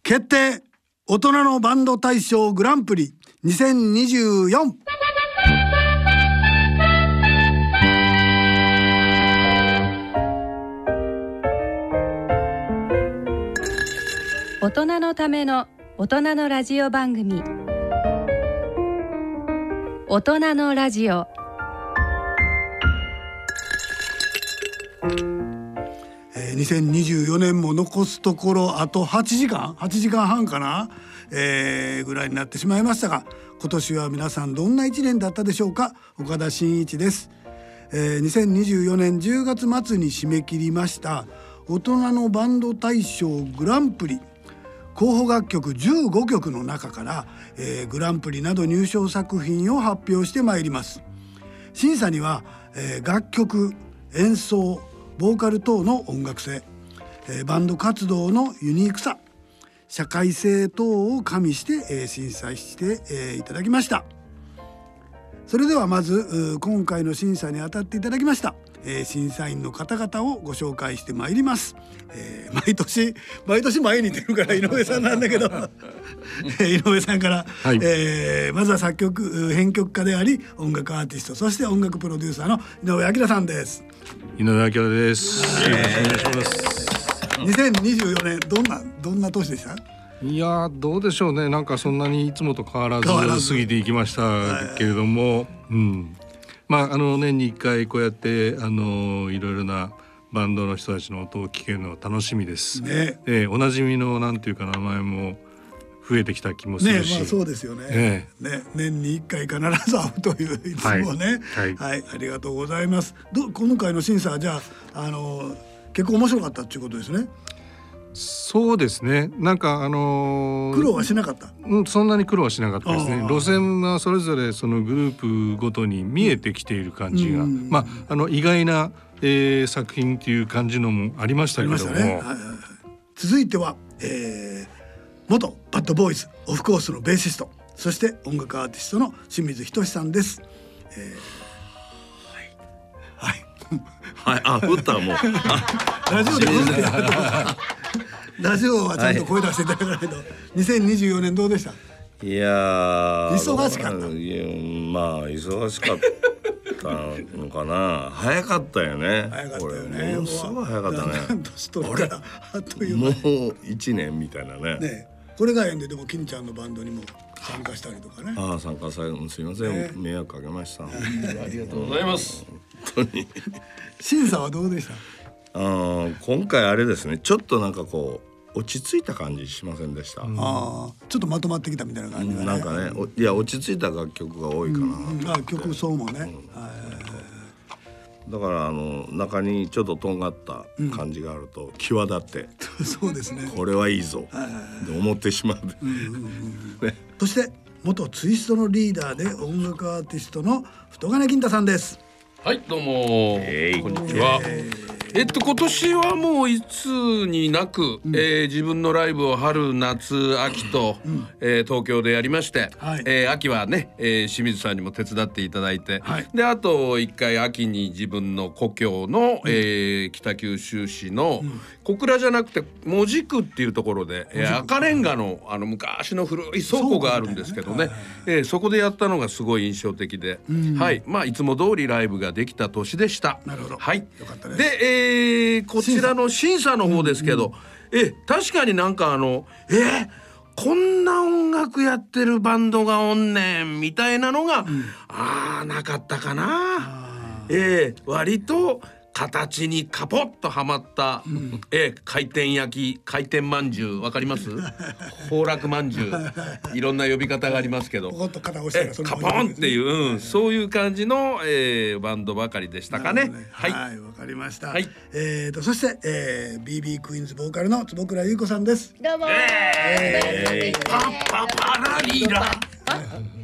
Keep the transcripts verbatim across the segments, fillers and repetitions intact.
決定大人のバンド大賞グランプリにせんにじゅうよん。 大人のための大人のラジオ番組、大人のラジオ。 えー、にせんにじゅうよねんも残すところあとはちじかんはちじかんはんかな、えー、ぐらいになってしまいましたが、今年は皆さんどんないちねんだったでしょうか。岡田真一です。えー、にせんにじゅうよねんじゅうがつ末に締め切りました大人のバンド大賞グランプリ候補楽曲じゅうごきょくの中から、えー、グランプリなど入賞作品を発表してまいります。審査には、えー、楽曲、演奏、ボーカル等の音楽性、えー、バンド活動のユニークさ、社会性等を加味して、えー、審査して、えー、いただきました。それではまず今回の審査に当たっていただきました、えー、審査員の方々をご紹介してまいります。えー、毎年毎年前に出るから井上さんなんだけど井上さんから、はい、えー、まずは作曲編曲家であり音楽アーティスト、そして音楽プロデューサーの井上彰さんです。 井上彰です。よろしくお願いします。 にせんにじゅうよねんどんなどんな年でした？ いやどうでしょうね。なんかそんなにいつもと変わらず過ぎていきましたけれども、うん、まああの年にいっかいこうやってあのいろいろなバンドの人たちの音を聞けるのは楽しみです、ね。えー、おなじみのなんていうか名前も増えてきた気もするし、 ね、まあ、そうですよね。ね、ね、年にいっかい必ず会うといういつもね、はいはいはい、ありがとうございます。ど今回の審査はじゃあ、あの結構面白かったっていうことですね。 そうですね。なんかあのー、 苦労はしなかった。 うん、そんなに苦労はしなかったですね。路線はそれぞれそのグループごとに見えてきている感じが、うん、まああの意外な、えー、作品っていう感じのもありましたけども、ね、はいはいはい、 続いては、えー、元バッドボーイズオフコースのベーシスト、そして音楽アーティストの清水仁さんです。えー、はいはい、あ、打ったもうラジオで打ってやるラジオはちゃんと声出していただかないと、はい、にせんにじゅうよねんどうでした？ いや忙しかった。 いや、まあ忙しかったのかな。早かったよね。 早かったよね。 ものすごい早かったね。 年取るからあっという間にもういちねんみたいなね。ね、 これが縁ででも金ちゃんのバンドにも参加したりとかね。 ああ、参加される、すいません、ね、迷惑かけました。ありがとうございます。 本当に審査はどうでした？ あ、今回あれですね、ちょっとなんかこう落ち着いた感じしませんでした？うん、 あ、ちょっとまとまってきたみたいな感じが、ね、 なんかね、いや落ち着いた楽曲が多いかな、うんうん、 あ、曲そうもね、うん、はい、 だからあの中にちょっととんがった感じがあると際立って、 うん、そうですね、 これはいいぞと思ってしまう、うんうんうんね、そして元ツイストのリーダーで音楽アーティストの太金金太さんです。 はい、どうも、えー、こんにちは。えーえっと今年はもういつになく、うん、えー、自分のライブを春夏秋と、うん、えー、東京でやりまして、はい、えー、秋はね、えー、清水さんにも手伝っていただいて、はい、であと一回秋に自分の故郷の、うん、えー、北九州市の、うん、小倉じゃなくて門司区っていうところで、えー、赤レンガの、あの昔の古い倉庫があるんですけどね、えー、そこでやったのがすごい印象的で、うん、はい、まあいつも通りライブができた年でした。 なるほど、 はい、 よかったです。 で、えーえー、こちらの審査の方ですけど、うんうん、え確かになんかあのえー、こんな音楽やってるバンドがおんねんみたいなのが、うん、あーなかったかな。えー、割と形にカポッとはまった、うん、えー、回転焼き回転まんじゅうわかります？崩落まんじゅういろんな呼び方がありますけど、 ポコッと肩をしたらそのカポンっていう、うん、そういう感じの、えー、バンドばかりでしたかね。ね、 はい、わ、はい、かりました。はい、えーとそして、えー、ビービー クイーンズボーカルの坪倉優子さんです。 どうも、 えーえー、パッパパラリラ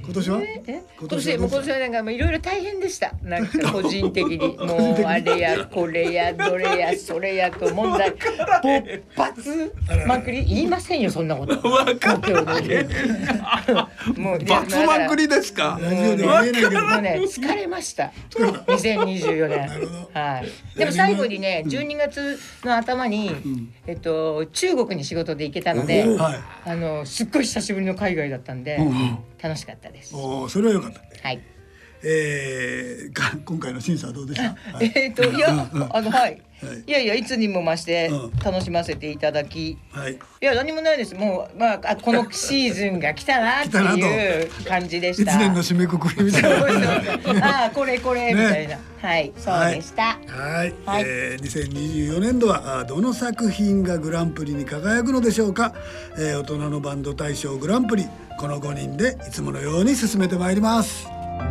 今年はえ今年もう今年はなんかもういろいろ大変でした。なんか個人的にもうあれやこれやどれやそれやと問題勃発まくり。言いませんよそんなこと。 わかる。 もうバツまくりですか。 ラジオでは言えないけどもうね疲れましたにせんにじゅうよねん。はい。でも最後にねじゅうにがつの頭に、うん、えっと中国に仕事で行けたので、はい、あのすっごい久しぶりの海外だったんで、うん、楽しかったです。 おそれは良かった。 はい。 えー、今回の審査はどうでした？はい、 えっといやあのはい。いやいやいつにも増して楽しませていただき、うんはい、いや何もないです。もうまあこのシーズンが来たなっていう感じでした。 一年の締めくくりみたいな。 そうそうああこれこれみたいな、ね、はいそうでした。 はい、はいえー、にせんにじゅうよねんどはどの作品がグランプリに輝くのでしょうか。えー、大人のバンド大賞グランプリこのごにんでいつものように進めてまいります。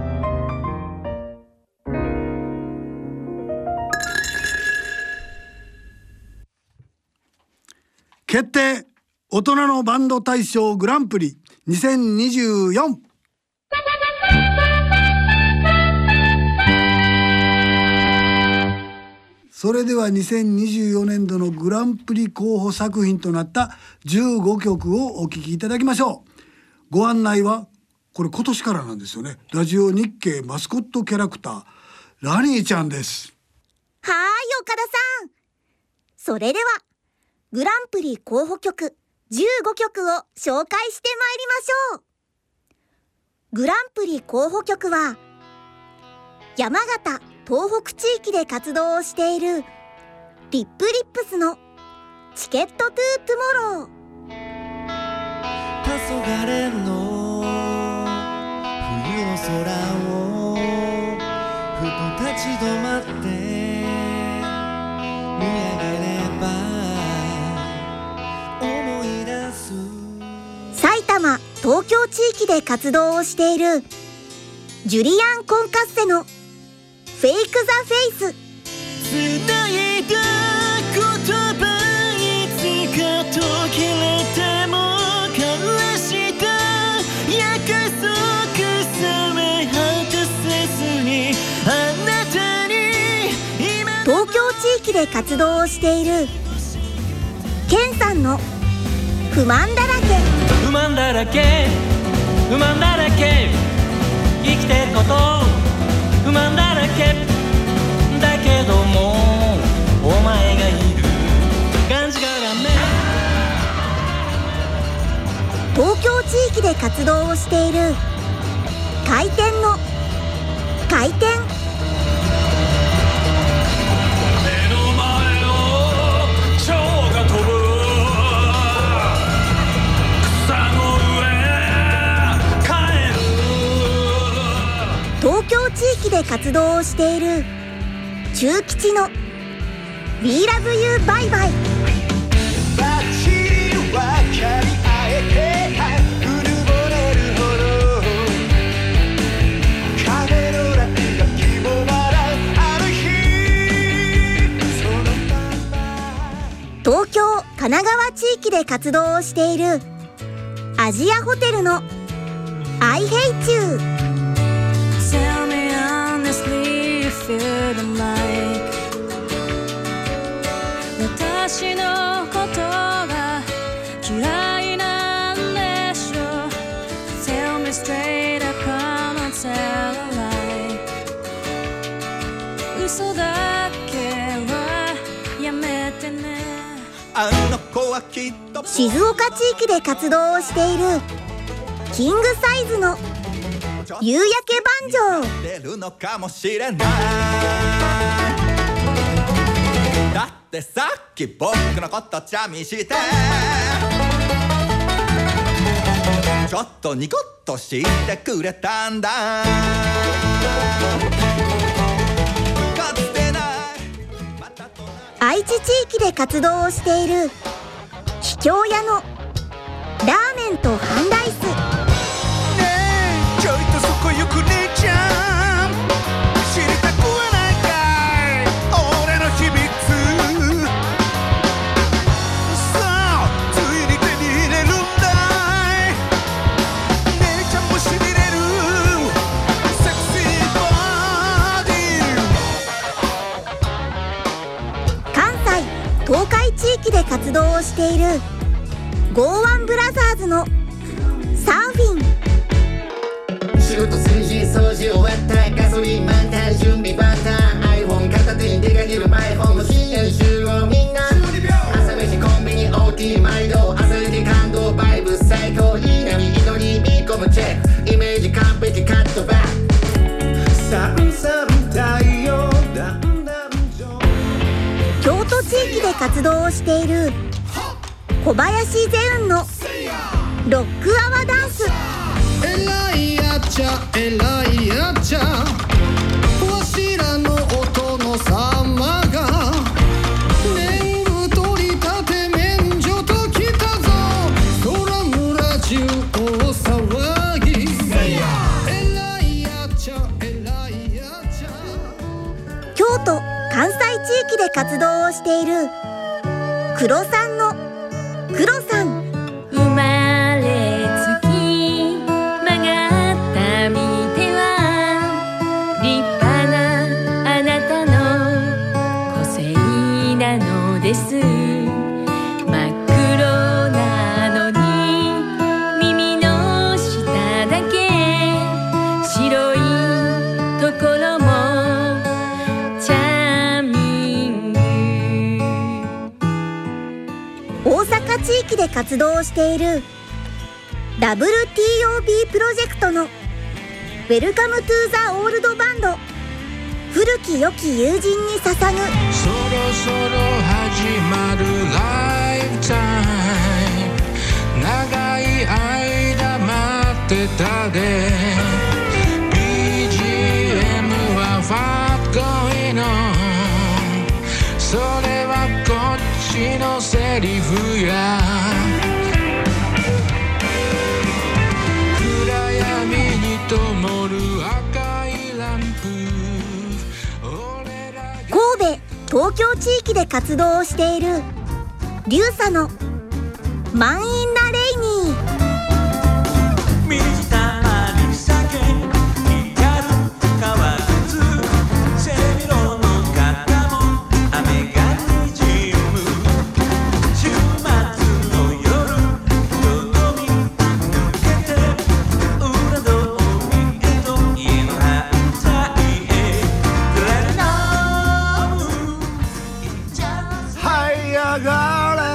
決定大人のバンド大賞グランプリにせんにじゅうよん。それではにせんにじゅうよねんどのグランプリ候補作品となったじゅうごきょくをお聴きいただきましょう。ご案内はこれ今年からなんですよね。ラジオ日経マスコットキャラクターラニーちゃんです。 はーい岡田さん。それではグランプリ候補曲じゅうごきょくを紹介してまいりましょう。グランプリ候補曲は山形・東北地域で活動をしているリップリップスのチケットトゥートゥモロー。 黄昏の冬の空をふと立ち止まって見上げれば埼玉・東京地域で活動をしているジュリアン・コンカッセのフェイク・ザ・フェイス。 つないだ言葉いつか途切れても交わした約束さえ果たせずにあなたに今東京地域で活動をしているケンさんの不満だらけ。 不満だらけ不満だらけ生きてること不満だらけだけどもお前がいる感じがらめ。 東京地域で活動をしている回転の回転。 目の前を蝶が飛ぶ東京地域で活動をしている中吉の We Love You Bye Bye。 バッチリ分かり合えてうぬぼれるほど壁の中が気もまらある日そのまま。 東京・神奈川地域で活動をしているアジアホテルの I Hate You。Tell me honestly if you don't like 私のことが嫌いなんでしょう Tell me straight up come on tell a lie 嘘だけはやめてね。 あの子はきっと静岡地域で活動をしているキングサイズの夕焼け番長。 出るのかもしれないだってさっき僕のことチャミしてちょっとニコッとしてくれたんだ。かつてない愛知地域で活動をしている秘境屋のラーメンと半ライス。 ちょいとそこよく姉ちゃん知りたくはないかい俺の秘密さあついに手に入れるんだい姉ちゃんもしびれる活動をしているゴーワンブラザーズのサーフィン。 仕事する日掃除終わったガソリン満タン準備万端 iPhone 片手に出かけるマイホームの深夜集合みんな朝飯コンビニ オーティー 毎度朝入り感動バイブ最高いい波祈り見込むチェックイメージ完璧カットバックサンサン太陽だんだん京都地域で活動をしている小林ゼウンのロックアワダンス。 えらいやっちゃえらいやっちゃわしらのお殿様が年太りたて免除ときたぞ空村中大騒ぎえらいやっちゃえらいやっちゃ京都関西地域で活動をしている黒さんの黒さん。 生まれつき曲がった右手は立派なあなたの個性なのです。真っ黒なのに耳の下だけ白いところもチャーミング。 大阪地域で活動をしている ダブルティーオービー プロジェクトのウェルカムトゥーザオールドバンド。古き良き友人に捧ぐ。 そろそろ始まるライフタイム長い間待ってたで ビージーエム は What going on それはこっちのセリフや暗闇に灯る赤いランプ神戸東京地域で活動をしているリュウサの満員なレイニー。 水たまり酒光る川津背広の肩も雨がにじむ週末の夜よどみ抜けて裏通りへと家の反対へレルナム這い上がれ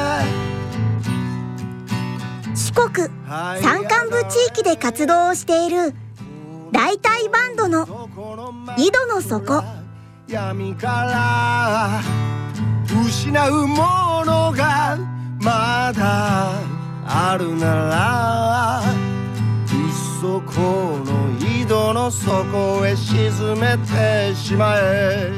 四国山間部地域で活動をしている大体バンドの井戸の底。 闇から失うものがまだあるならいっそこの井戸の底へ沈めてしまえ。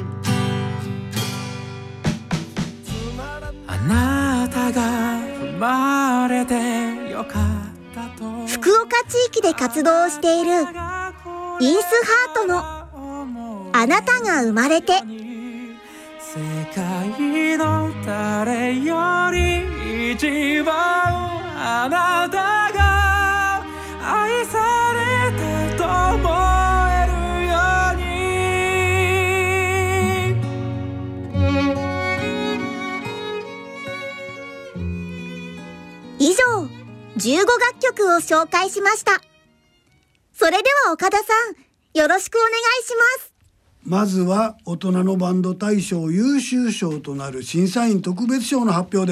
あなたが生まれてよかったと福岡地域で活動をしているインスハートのあなたが生まれて。 世界の誰より一番あなたが愛されたと思えるように。 以上じゅうごがっきょくを紹介しました。それでは岡田さんよろしくお願いします。 まずは大人のバンド大賞優秀賞となる審査員特別賞の発表です。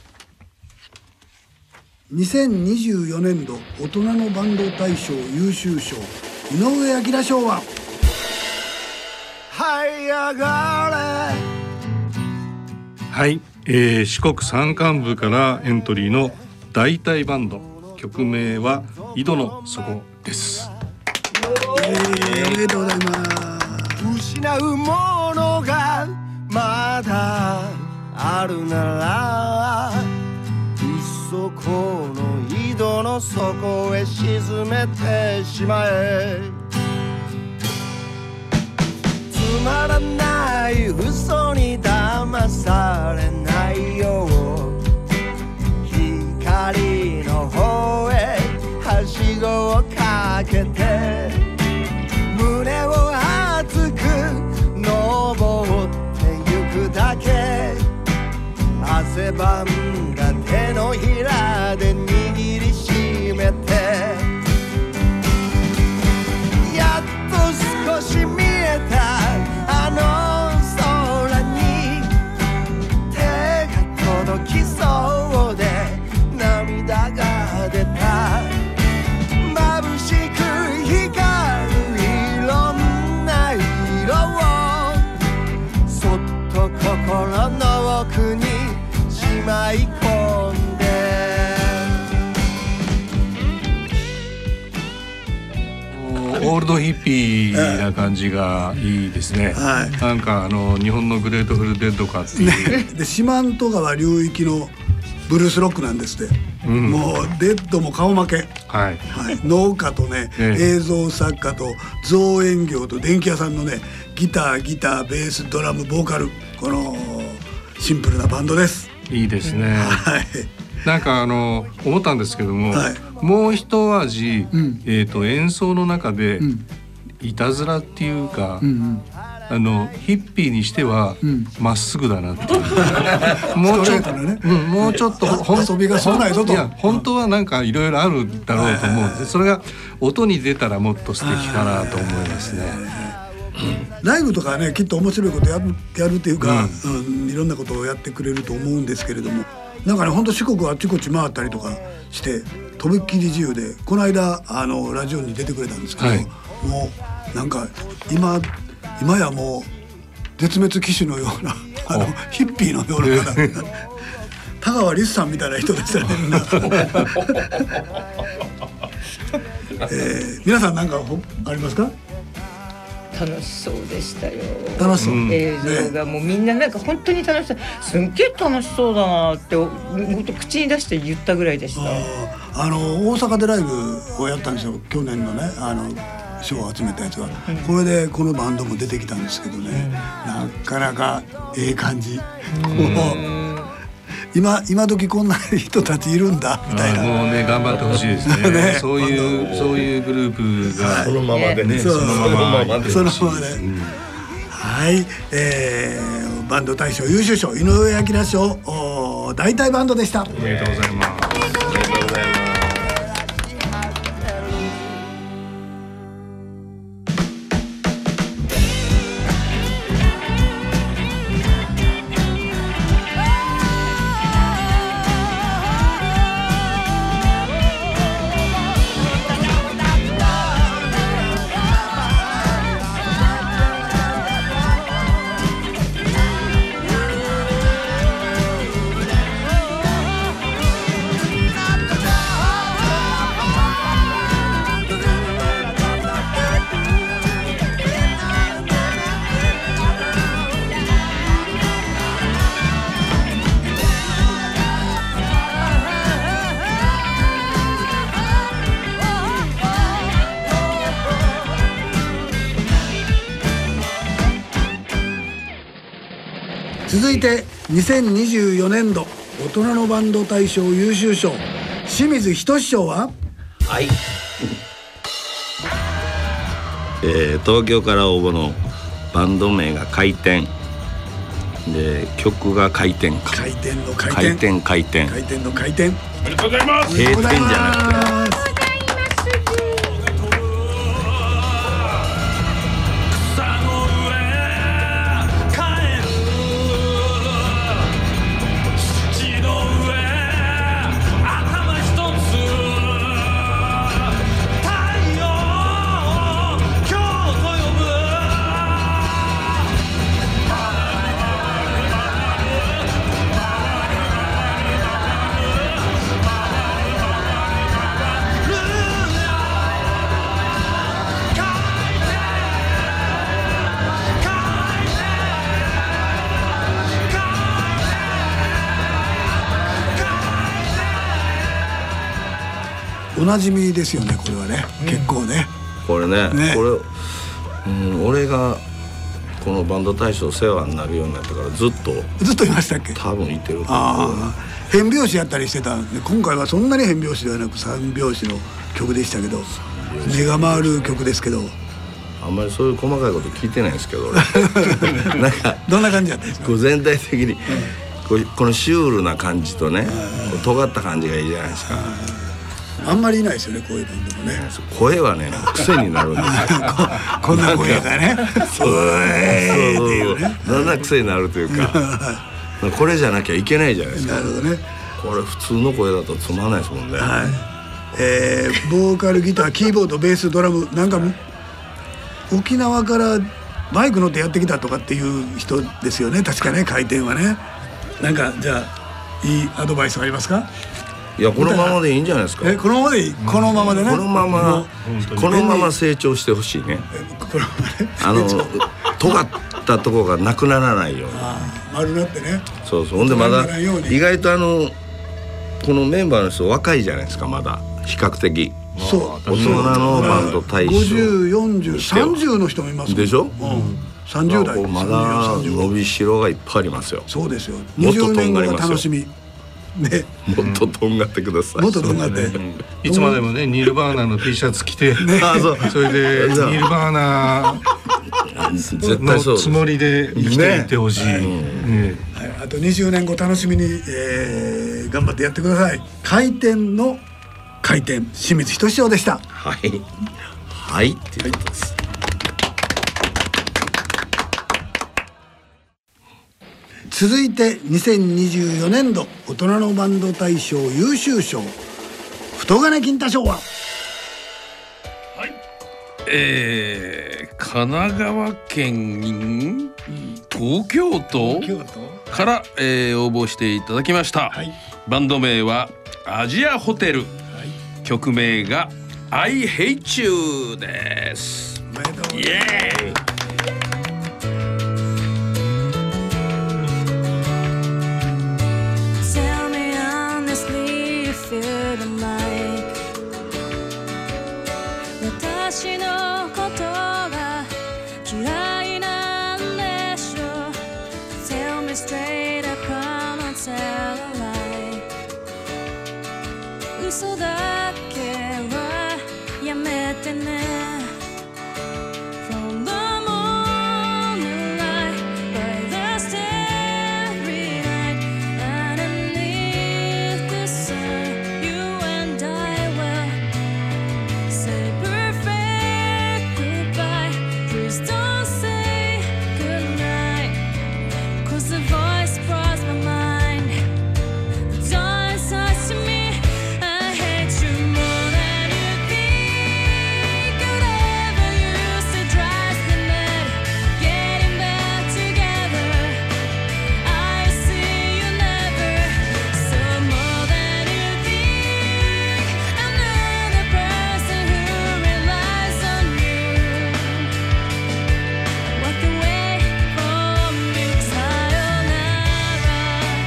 にせんにじゅうよねんど大人のバンド大賞優秀賞井上彰賞は這い上がれ。 はい、えー、四国山間部からエントリーの大体バンド、曲名は井戸の底です。 えー、おめでとうございます。 失うものがまだあるならいっそこの井戸の底へ沈めてしまえ。つまらない嘘に騙されないよう光の方へはしごをかけて胸を熱く登ってゆくだけ汗ばんひらで握りしめてやっと少し見えたあの空に手が届きそうで涙が出た眩しく光るいろんな色をそっと心の奥にしまい込んでオールドヒッピーな感じがいいですね、はい、なんかあの日本のグレートフルデッドかっていう、 ね、で四万十川流域のブルースロックなんですって、うん、もうデッドも顔負け、はいはい、農家とね、ね映像作家と造園業と電気屋さんのねギターギターベースドラムボーカルこのシンプルなバンドです。 いいですね、はい、なんかあの思ったんですけども、はい、もう一味、うん、えーと演奏の中で、うん、いたずらっていうか、うんうんあのヒッピーにしてはま、うん、っすぐだなっていうもうちょっと、ねうん、もうちょっと遊びが少ないぞと。 いや本当はなんかいろいろあるだろうと思うんでそれが音に出たらもっと素敵かなと思いますね。 ライブとかねきっと面白いことやる、やるっていうか、うんうん、いろんなことをやってくれると思うんですけれどもなんかね本当四国あっちこっち回ったりとかしてとびっきり自由でこの間あのラジオに出てくれたんですけど、はい、もうなんか今今やもう絶滅危惧のようなあのヒッピーのような方、えー、田川リスさんみたいな人でしたねみんな、えー、皆さん何かありますか？ 楽しそうでしたよ。 楽しそう、うん、 映像がもうみんななんか本当に楽しそうすんげえ楽しそうだなって本当口に出して言ったぐらいでした。 ああの大阪でライブをやったんですよ去年のねあの賞を集めたやつが、うん、これでこのバンドも出てきたんですけどね、うん、なかなかええ感じ、うん、今今時こんな人たちいるんだみたいなもうね頑張ってほしいです ね, ねそういうそういうグループがそのままでねそのままでそのままで、うん、はい、えー、バンド大賞優秀賞井上彰賞大体バンドでした。 おめでとうございます。 続いてにせんにじゅうよねんど大人のバンド大賞優秀賞清水仁賞ははい、えー、東京から応募のバンド名が回転で曲が回転か回転の回転回転回転回転の回転おめでとうございます。 閉店じゃなくておなじみですよねこれはね、うん、結構ねこれ ね, ねこれ、うん、俺がこのバンド大賞世話になるようになったからずっとずっといましたっけ？ 多分いてると思う。 あ変拍子やったりしてたんで今回はそんなに変拍子ではなく三拍子の曲でしたけど目が回る曲ですけどあんまりそういう細かいこと聞いてないんですけどなんかどんな感じだったんですか？ 全体的にここのシュールな感じとね、こう尖った感じがいいじゃないですか。 あんまりいないですよね、こういうバンドもね。 声はね癖になるんですよこんな声がねそうそうだんだん癖になるというかこれじゃなきゃいけないじゃないですか。 なるほどね。 これ普通の声だとつまらないですもんね。 はい、えー、ボーカルギターキーボードベースドラムなんか沖縄からバイク乗ってやってきたとかっていう人ですよね、確かね、回転はね。なんかじゃあいいアドバイスありますか？ いや、このままでいいんじゃないですか。 え、このままでいい、このままでね、 このままこのまま成長してほしいね。 このままね、 あの尖ったところがなくならないように。 ああ、丸なってね。 そうそう。ほんでまだ意外とあのこのメンバーの人若いじゃないですか、まだ比較的。 そう、 大人のバンド大賞ごじゅう、よんじゅう、さんじゅうの人もいますもんでしょ。 うん、さんじゅう代まだ伸びしろがいっぱいありますよ。 そうですよ。にじゅうねんごが楽しみね。 もっととんがってください。 もっととんがって、 いつまでもねニルバーナの T シャツ着て、 あ、そう、 それでニルバーナ絶対そうのつもりで生きていってほしい。 あとにじゅうねんご楽しみに、えー、頑張ってやってください。回転の回転、清水仁翔でした。 はいはいっていうことです。 続いてにせんにじゅうよねんど大人のバンド大賞優秀賞太金金太賞は、 はい、えー、神奈川県、うん、東京都から、えー、応募していただきました、はい、バンド名はアジアホテル、はい、曲名が I Hate You です。 おめでとうございます。 イエーイ。 私のことが嫌いなんでしょう Tell me straight up, come on, tell a lie 嘘だけはやめてね From the moonlight by the starry night underneath the sun you and I will say don't say goodnight, 'cause the voice crossed my mind. Don't touch me, I hate you more than you think. Whatever you say drives me mad. Getting back together, I see you never. So more than you think, I'm not a person who relies on you. Walk away from me, sayonara.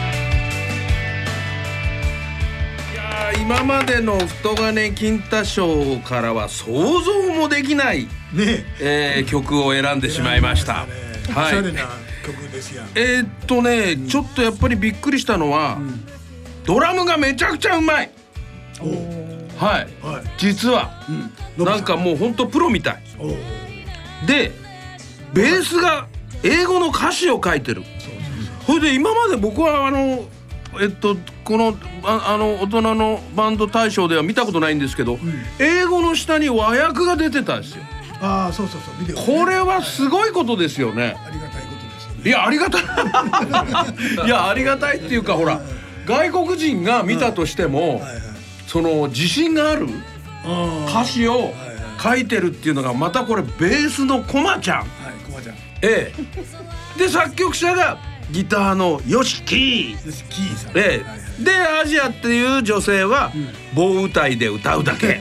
いやー、今までの太金金太賞からは想像もできない、ねえー、曲を選んでしまいました。 はい。おしゃれな曲ですやん。 えー、っとね、うん、ちょっとやっぱりびっくりしたのは、うん、ドラムがめちゃくちゃうまい。はい、はい、実は、うん、なんかもうほんとプロみたいで、ベースが英語の歌詞を書いてる。それで今まで僕はあのえっとこの あ, あの大人のバンド大賞では見たことないんですけど、うん、英語の下に和訳が出てたんですよ。 ああ、そうそうそう、ビデオ、ね、 これはすごいことですよね。 ありがたいことですよね。 いや、ありがたいいや、ありがたいっていうか、ほら外国人が見たとしても、はいはい、その自信がある歌詞を書いてるっていうのがまたこれベースのコマちゃん、はい、 コマちゃん、 ええ、で作曲者がギターのヨシキー、 ヨシキーさん、 ええ、でアジアっていう女性は棒歌いで歌うだけ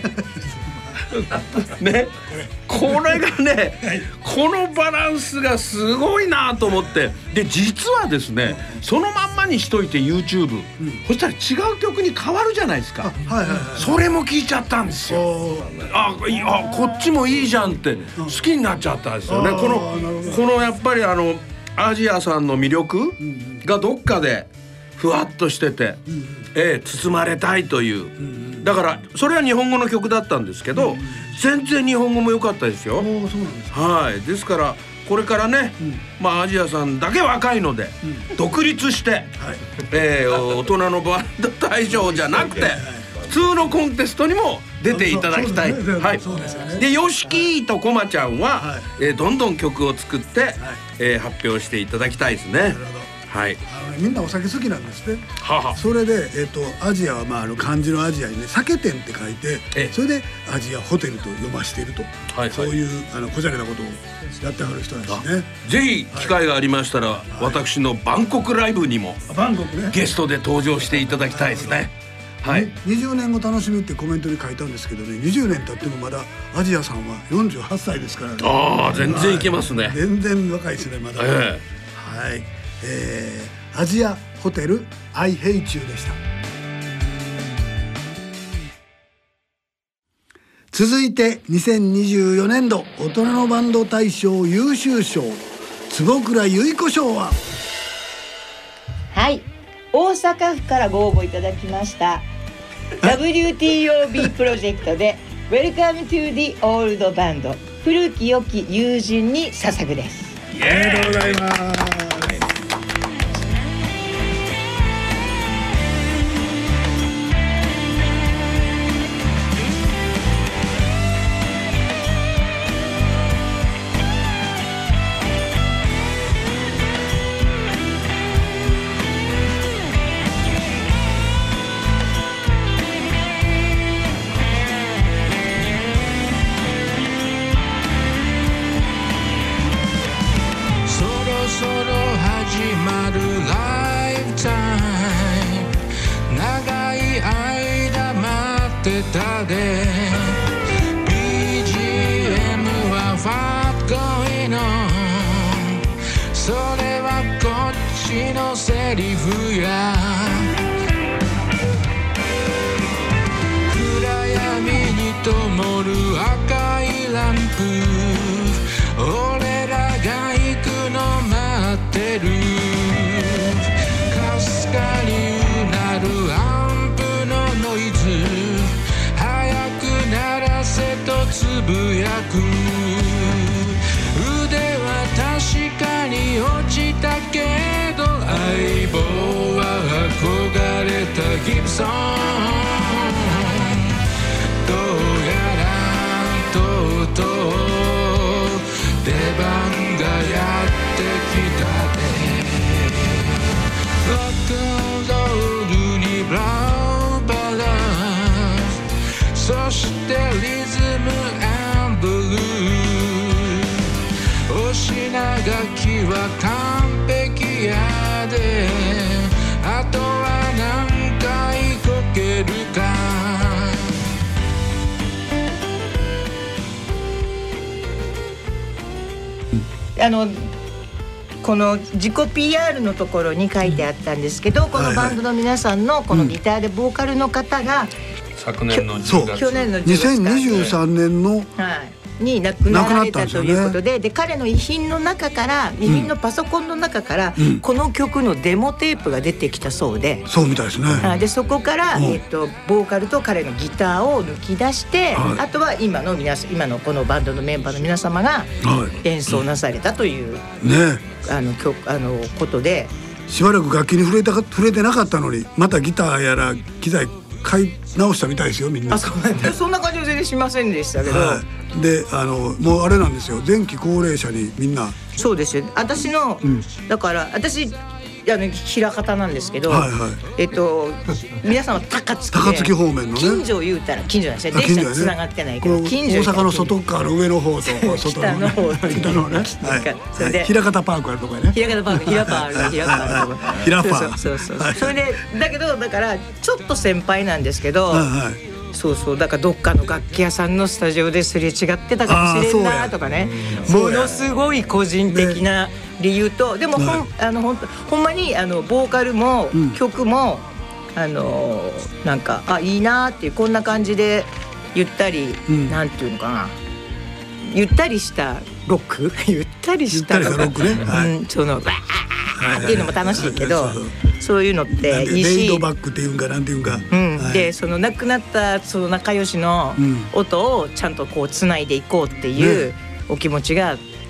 ね、これがね、はい、このバランスがすごいなと思って、で実はですね、そのまんまにしといて YouTube、うん、そしたら違う曲に変わるじゃないですか。はいはいはい、それも聞いちゃったんですよ。ああ、こっちもいいじゃんって好きになっちゃったんですよね。このこのやっぱりあのアジアさんの魅力がどっかでふわっとしてて、うん、ええ、包まれたいという、うん、だからそれは日本語の曲だったんですけど、うん、全然日本語も良かったですよ。そうなんですか。はい、ですからこれからね、うん、まあアジアさんだけ若いので、うん、独立して、はい、えー、大人のバンド大賞じゃなくて普通のコンテストにも出ていただきたい。はい。で、ヨシキとコマちゃんは、はい、えー、どんどん曲を作って、はい、えー、発表していただきたいですね。なるほど。はい。 あのみんなお酒好きなんですね。 はは。 それで、えー、とアジアは、まあ、あの漢字のアジアにね酒店って書いて、それでアジアホテルと読ましていると、はいはい、そういうあのこじゃれなことをやってはる人なんですね。 ぜひ機会がありましたら、はい、私のバンコクライブにもバンコク、ね、 ゲストで登場していただきたいですね。はい、 にじゅうねんご楽しみってコメントに書いたんですけどね、にじゅうねん経ってもまだアジアさんはよんじゅうはっさいですからね。 ああ、全然いけますね。 全然若いですね、まだ、ね。えー、はい、えー、アジアホテルアイヘイチューでした。続いてにせんにじゅうよねんど大人のバンド大賞優秀賞坪倉由衣子賞は、 はい、大阪府からご応募いただきましたダブリューティーオービー プロジェクトでWelcome to the Old Band 古き良き友人に捧ぐです。 ありがとうございます。 あのこの自己 ピーアール のところに書いてあったんですけど、このバンドの皆さんのこのギターでボーカルの方が昨年のじゅうがつ、 去年のじゅうがつにせんにじゅうさんねんの、 はい、に亡くなられたということで、で彼の遺品の中から遺品のパソコンの中から、うん、この曲のデモテープが出てきたそうで、 そうみたいですね。 でそこから、うん、えっと、ボーカルと彼のギターを抜き出して、はい、あとは今の皆今のこのバンドのメンバーの皆様が演奏なされたという、 うん、ね、 あの曲あのことで、 しばらく楽器に触れた触れてなかったのにまたギターやら機材買い直したみたいですよ、みんな。 あ、そうなんだ。そんな感じは全然しませんでしたけど、はい、であのもうあれなんですよ、前期高齢者にみんな。 そうですよ。私の、うん、だから私あの平方なんですけど、はいはい、えっと皆さんは高槻で、 高槻方面のね、 近所を言うたら近所なんですよ。電車つながってないけど、 近所、大阪の外側の上の方と外の、ね、北の方北のね、はい、それで平方パークあるとこやね。 平方パーク、平パーある、平パーあるとこ。 平パー。 そうそうそう。それでだけどだからちょっと先輩なんですけど。はいはい、そうそう、だからどっかの楽器屋さんのスタジオですれ違ってたかもしれんなとかね、ものすごい個人的な理由と、ね、でもほん、あのほんとほんまにあのボーカルも曲も、うん、あのなんかあいいなっていう、こんな感じでゆったり、うん、なんていうのかな、ゆったりしたロックゆったりしたロックね、はい、うん、そのわーっていうのも楽しいけど、そういうのっていいし、 レイドバックっていうんかなんていうんか、 うん、はい、でその亡くなったその仲良しの音をちゃんとこうつないでいこうっていうお気持ちが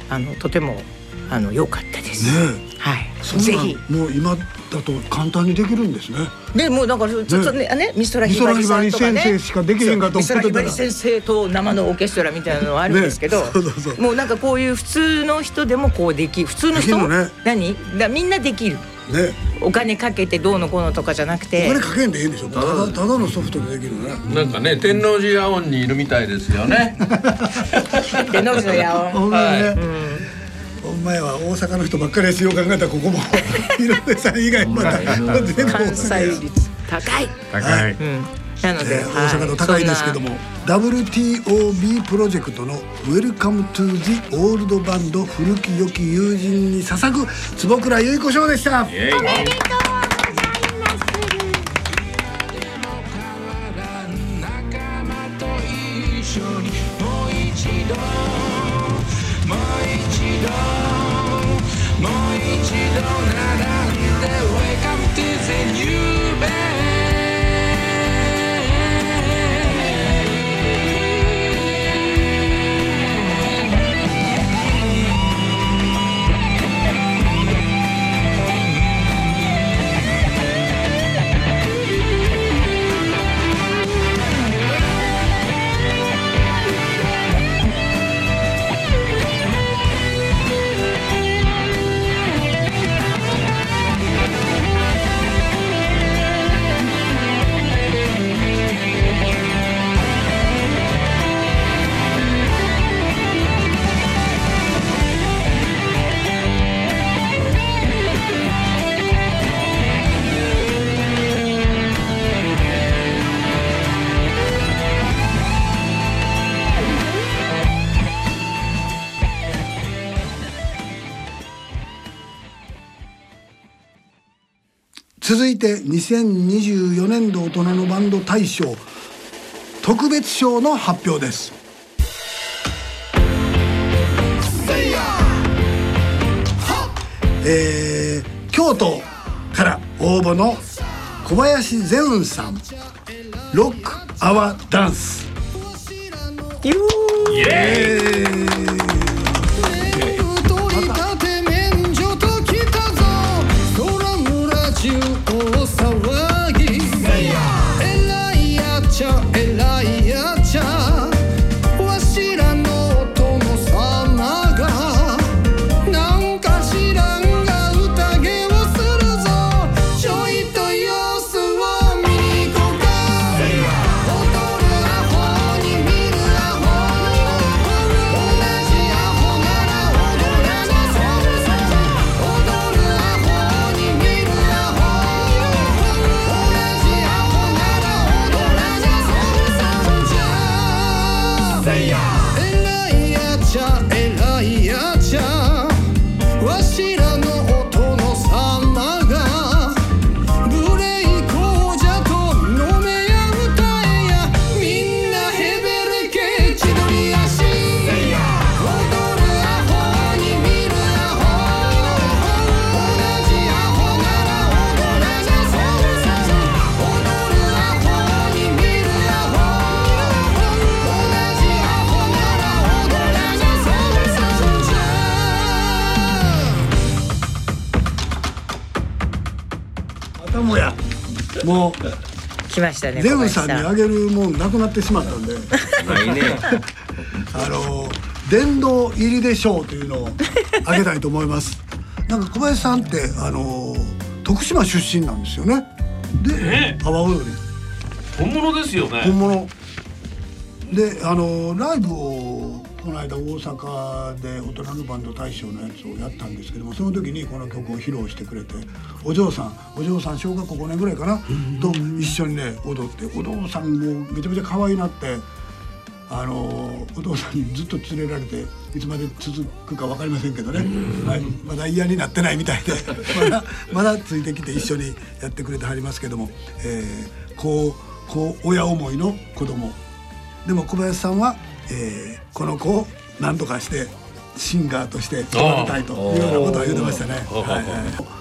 あのとてもあの良かったです。 ね、 はい。 ぜひ。もう今だと簡単にできるんですね。 でもうだからちょっとね、ね、美空ひばりさんとかね。 美空ひばり先生しかできへんかと思ってたら。 美空ひばり先生と生のオーケストラみたいなのはあるんですけど、ね、そうそうそう、もうなんかこういう普通の人でもこうでき、普通の人も、ね、何だみんなできる。ね、お金かけてどうのこうのとかじゃなくて、 お金かけんでいいんでしょ。ただただのソフトでできるね。 なんかね、天王寺野音にいるみたいですよね。 天王寺の野音。 はい。うん、お前は大阪の人ばっかりですよ。考えたらここも広部さん以外また全部関西率高い高い、うん、 なので、 えー、大阪の高いですけども、 ダブリューティーオービー プロジェクトのウェルカムトゥージオールドバンド古き良き友人に捧ぐ坪倉由衣子賞でした。 おめでとうございます。 もう一度並んで Welcome to the new band。 続いてにせんにじゅうよねんど大人のバンド大賞特別賞の発表です。えー、京都から応募の小林ゼウンさん、ロックアワーダンス。 イエーイ。 もう来ましたね。 ゼウンさんにあげるもんなくなってしまったんで、 ないね。 あの殿堂入りでしょうというのをあげたいと思います。なんか小林さんってあの徳島出身なんですよね。で、阿波踊り本物ですよね。 本物で、あのライブをこの間大阪で大人のバンド大賞のやつをやったんですけども、その時にこの曲を披露してくれて、お嬢さんお嬢さん小学校ごねんぐらいかな、と一緒にね踊って、お父さんもめちゃめちゃ可愛いなって、あのお父さんにずっと連れられて、いつまで続くか分かりませんけどね、はい、まだ嫌になってないみたいでまだまだついてきて一緒にやってくれてはりますけども、えー、こうこう親思いの子供でも小林さんは、えー、この子を何とかしてシンガーとして育てたいというようなことを言ってましたね。はいはい、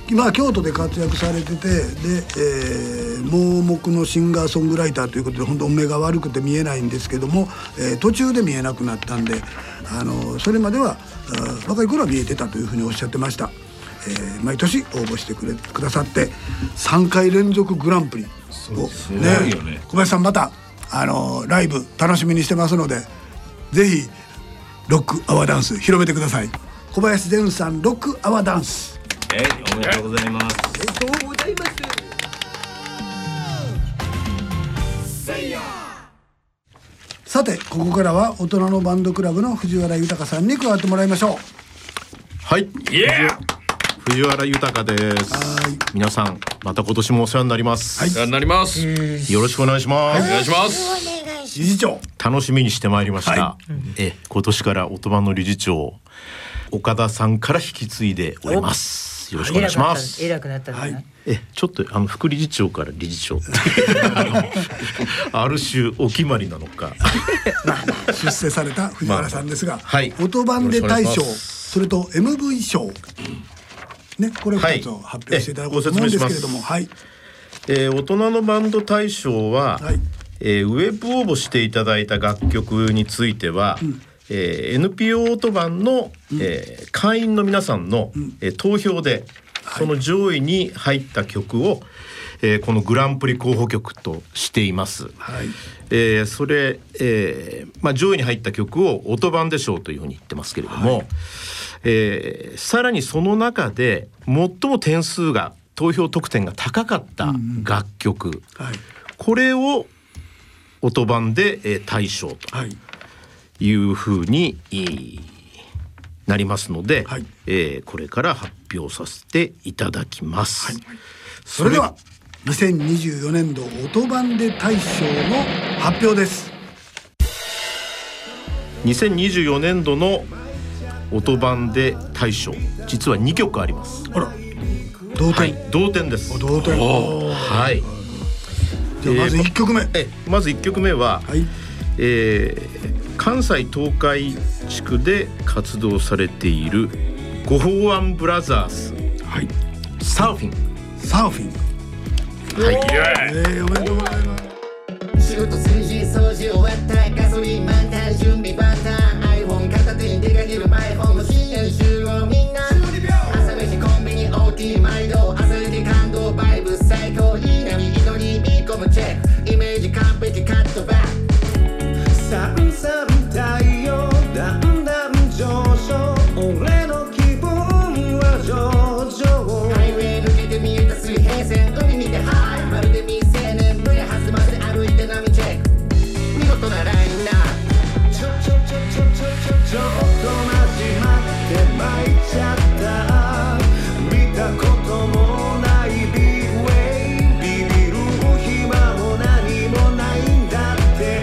今京都で活躍されてて、で、えー、盲目のシンガーソングライターということで本当目が悪くて見えないんですけども、えー、途中で見えなくなったんで、あのそれまでは若い頃は見えてたというふうにおっしゃってました。えー、毎年応募してくれくださってさんかい連続グランプリをね、ね小林さんまたあのライブ楽しみにしてますので、ぜひロックアワーダンス広めてください。小林善さんロックアワーダンス、 えー、おめでとうございます。 ありがとうございます。 さてここからは大人のバンドクラブの藤原豊さんに加わってもらいましょう。 はい、yeah! 藤原豊です。皆さんまた今年もお世話になります。 はい、お世話になります。 よろしくお願いします。 はい、お願いします。 理事長楽しみにしてまいりました。 はい、え今年からオトバンの理事長岡田さんから引き継いでおります。よろしくお願いします。 偉くなったんだな。はい、 えちょっとあの副理事長から理事長ある種お決まりなのか出世された藤原さんですが、 まあはい、 オトバンで大賞それと エムブイ 賞ね、これふたつを発表していただこうと思うんですけれども、はい、 えー、大人のバンド大賞は、はい、えー、ウェブ応募していただいた楽曲については、うん、えー、エヌピーオー オトバンの、うん、えー、会員の皆さんの、うん、えー、投票でその上位に入った曲を、えー、このグランプリ候補曲としています。はい、えー、それ、えーまあ、上位に入った曲をオトバンで賞というふうに言ってますけれども、はい、えー、さらにその中で最も点数が投票得点が高かった楽曲、うんうん、はい、これをオトバンで、えー、大賞というふうに、はい、なりますので、はい、えー、これから発表させていただきます。はい、 それではにせんにじゅうよねんどオトバンで大賞の発表です。 にせんにじゅうよねんどのオトバンで大賞、実はにきょくあります。 あら、同点、 はい、同点です。 同点。 はい。 じゃあまずいっきょくめ、 えー、まずいっきょくめは、はい、えー、関西東海地区で活動されているゴーワンブラザーズ、はい、サーフィンサーフィン、 はい、 えー、おめでとうございます。 仕事するし掃除終わったガソリン満タン準備万端 iPhone 片手に出かけるマイホーム シーエル 集合みんな朝飯コンビニ オーティー 毎度朝入り感動バイブ最高いい波祈りビーコムチェックイメージ完璧カットバックさんさん太陽だんだん上昇俺の気分は上々ハイウェイ抜けて見えた水平線海見てハイまるで未成年ブレハスまで歩いて波チェック見事なラインナップちょちょちょちょちょちょちょっと始まって巻いちゃった見たこともないビッグウェイビビる暇も何もないんだって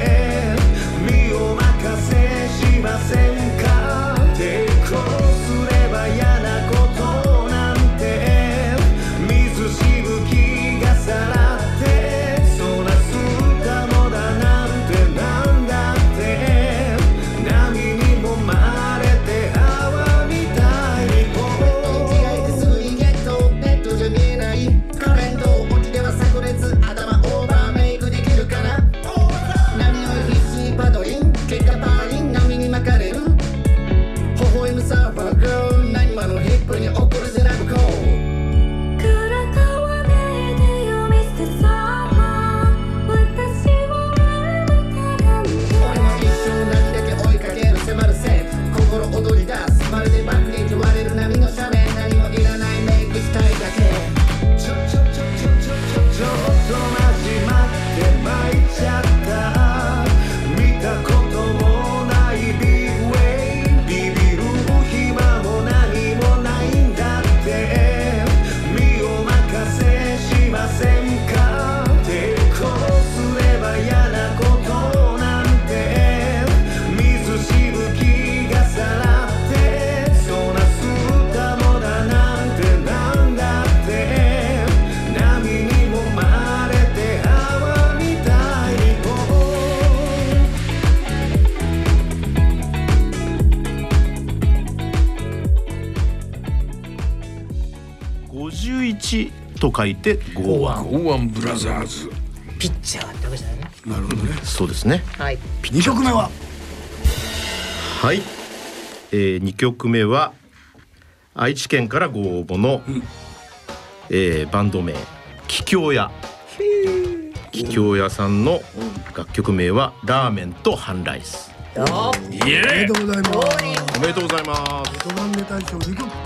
と書いて剛腕。 剛腕ブラザーズ。 ピッチャーってわけじゃないね。 なるほどね。 そうですね。 はい。 にきょくめははい、えー、にきょくめは愛知県からご応募の、うんえー、バンド名桔梗屋。桔梗屋さんの楽曲名はラーメンと半ライス。 おめでとうございます。 おめでとうございます。 音番で大賞にきょく。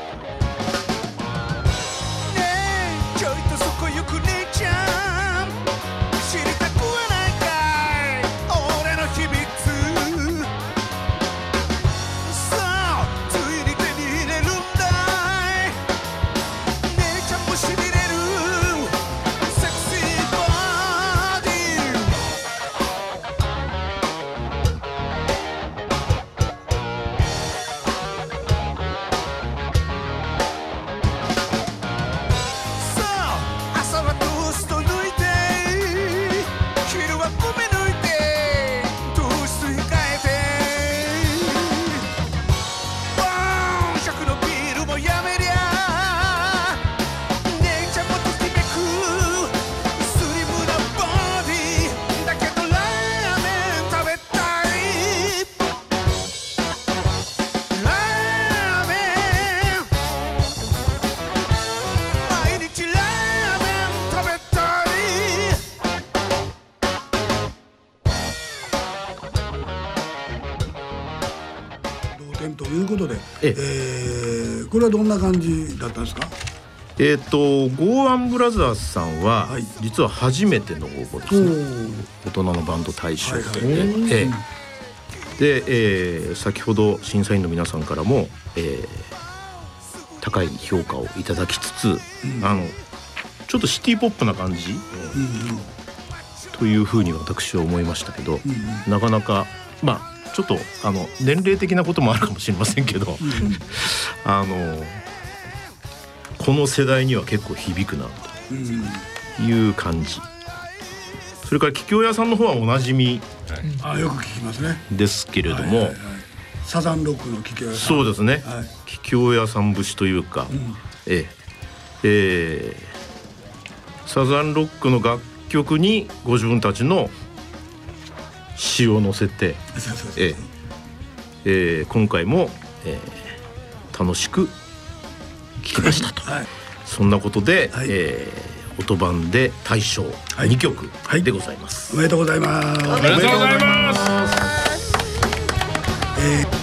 ちょいとそこよく姉ちゃん知りたくはないかい俺の秘密さあついに手に入れるんだい姉ちゃんもしびれるセクシーボディさあ朝はトースト抜いて昼は米抜いて糖質控えて晩酌のビールもやめりゃ姉ちゃんもときめくスリムなボディだけどラーメン食べたいラーメン毎日ラーメン食べたい同点ということで、 ええー、これはどんな感じだったんですか？ えっ、と剛腕ブラザーズさんは、 はい実は初めての応募ですね。大人のバンド大賞で、 はいはいええで、えー先ほど審査員の皆さんからも、えー高い評価をいただきつつ、あのちょっとシティポップな感じ、というふうに私は思いましたけど、なかなかまあちょっとあの年齢的なこともあるかもしれませんけど、あのこの世代には結構響くなという感じ。それから桔梗屋さんの方はおなじみあ、よく聞きますね。 ですけれども、 はいはいはい、サザンロックの桔梗屋さん。 そうですね、 はい、 桔梗屋さん節というか、 うんえええーサザンロックの楽曲にご自分たちの詩を乗せて、 そうそうそうえええー今回も、えー楽しく聴きましたと、 はい、 そんなことで、 はい、 えー音版で大賞にきょくでございます、 おめでとうございます。 おめでとうございます。 えー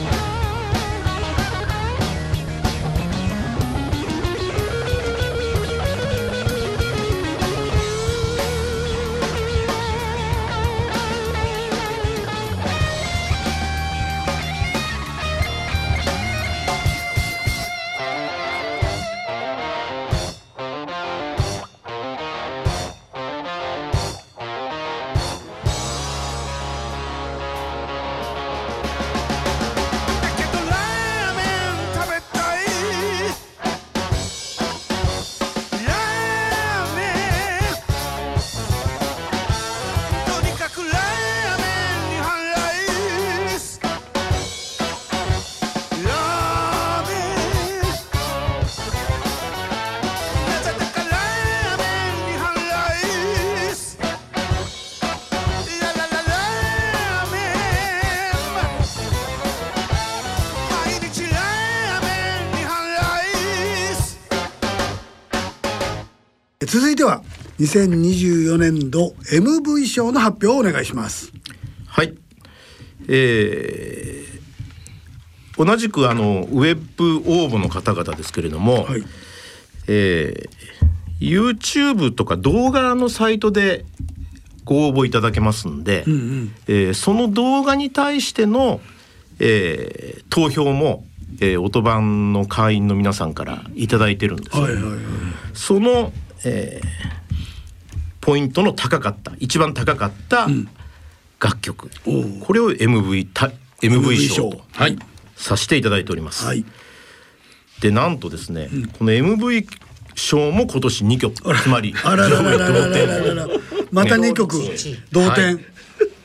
続いてはにせんにじゅうよねんど エムブイ 賞の発表をお願いします。 はい、えー、同じくあのウェブ応募の方々ですけれども、はい、えー、YouTube とか動画のサイトでご応募いただけますんで、うんうん、えー、その動画に対しての、えー、投票も、えー、音版の会員の皆さんからいただいてるんですよ、はいはいはい、そのえー、ポイントの高かった一番高かった楽曲、うん、これを エムブイ た エムブイ 賞と、はい、させていただいております、はい、でなんとですね、うん、この エムブイ 賞も今年にきょく、つまりあららららららららまたにきょく、ね、同点、はい、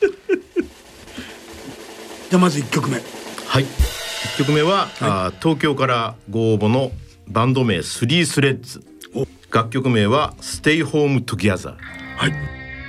じゃあまずいっきょくめ、 はい、いっきょくめは、はい、あ東京からご応募のバンド名スリースレッズ、 楽曲名は Stay Home Together。 はい。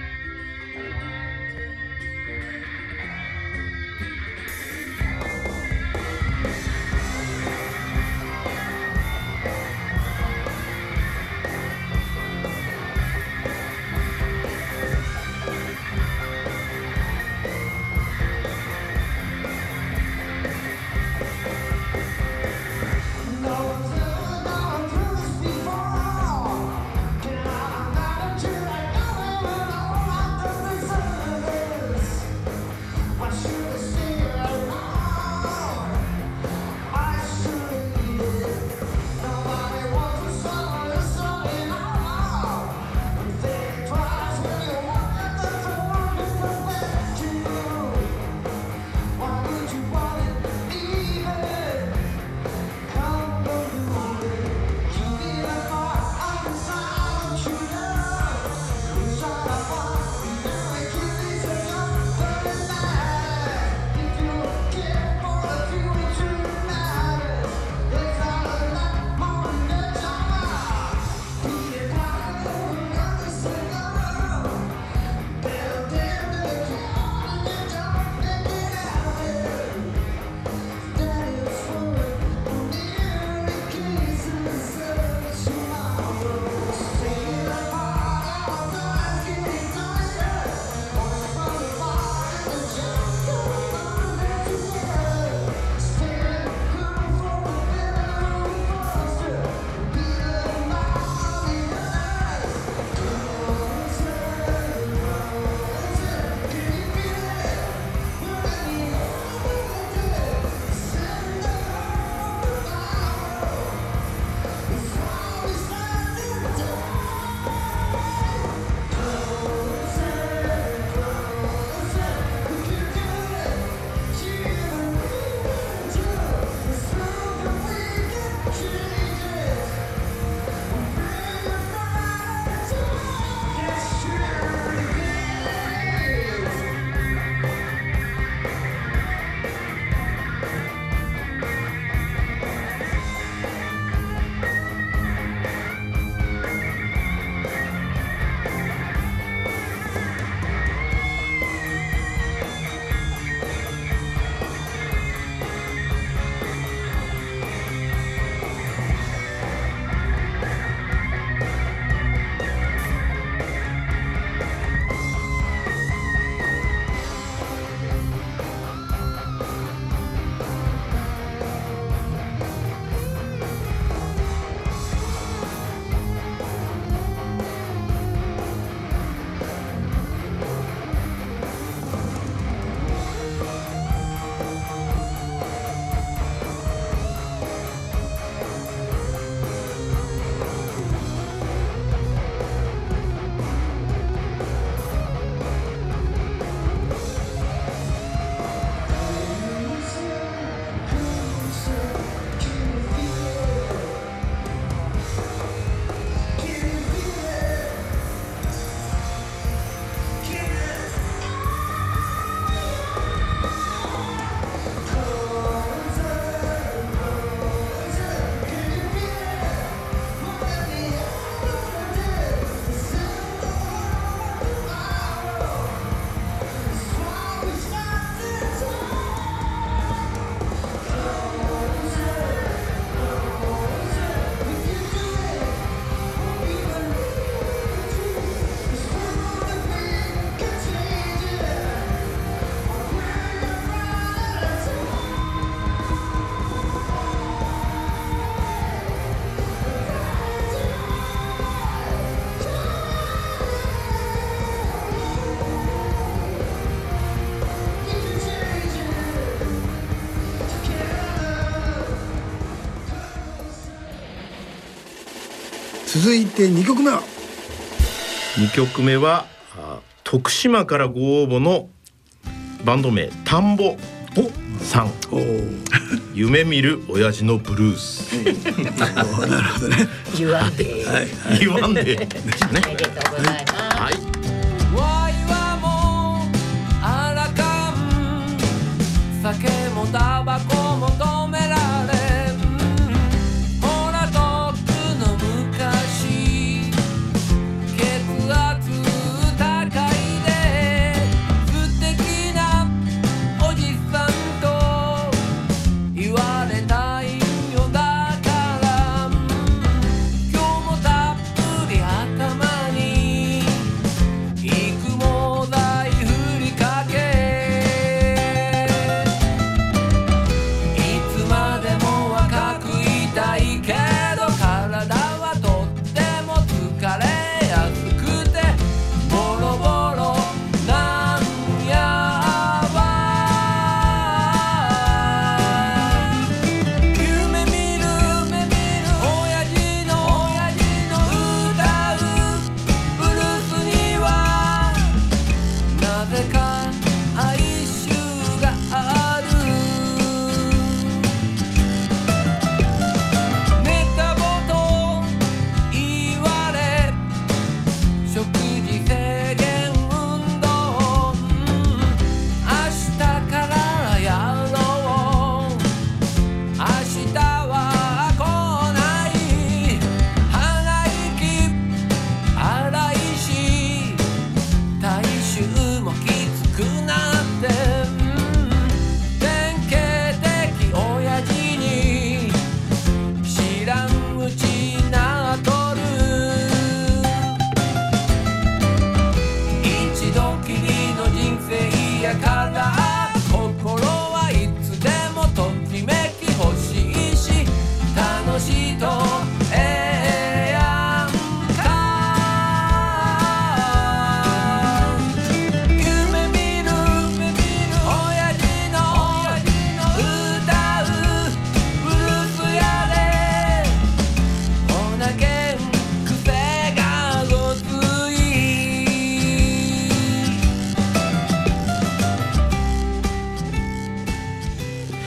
続いてにきょくめはにきょくめは徳島からご応募のバンド名田んぼさん夢見る親父のブルースなるほどね言わんで、 はいはい、言わんでですね。 ありがとうございます、 はいワイはもうあらかん酒もタバコも止められんほらとっくの昔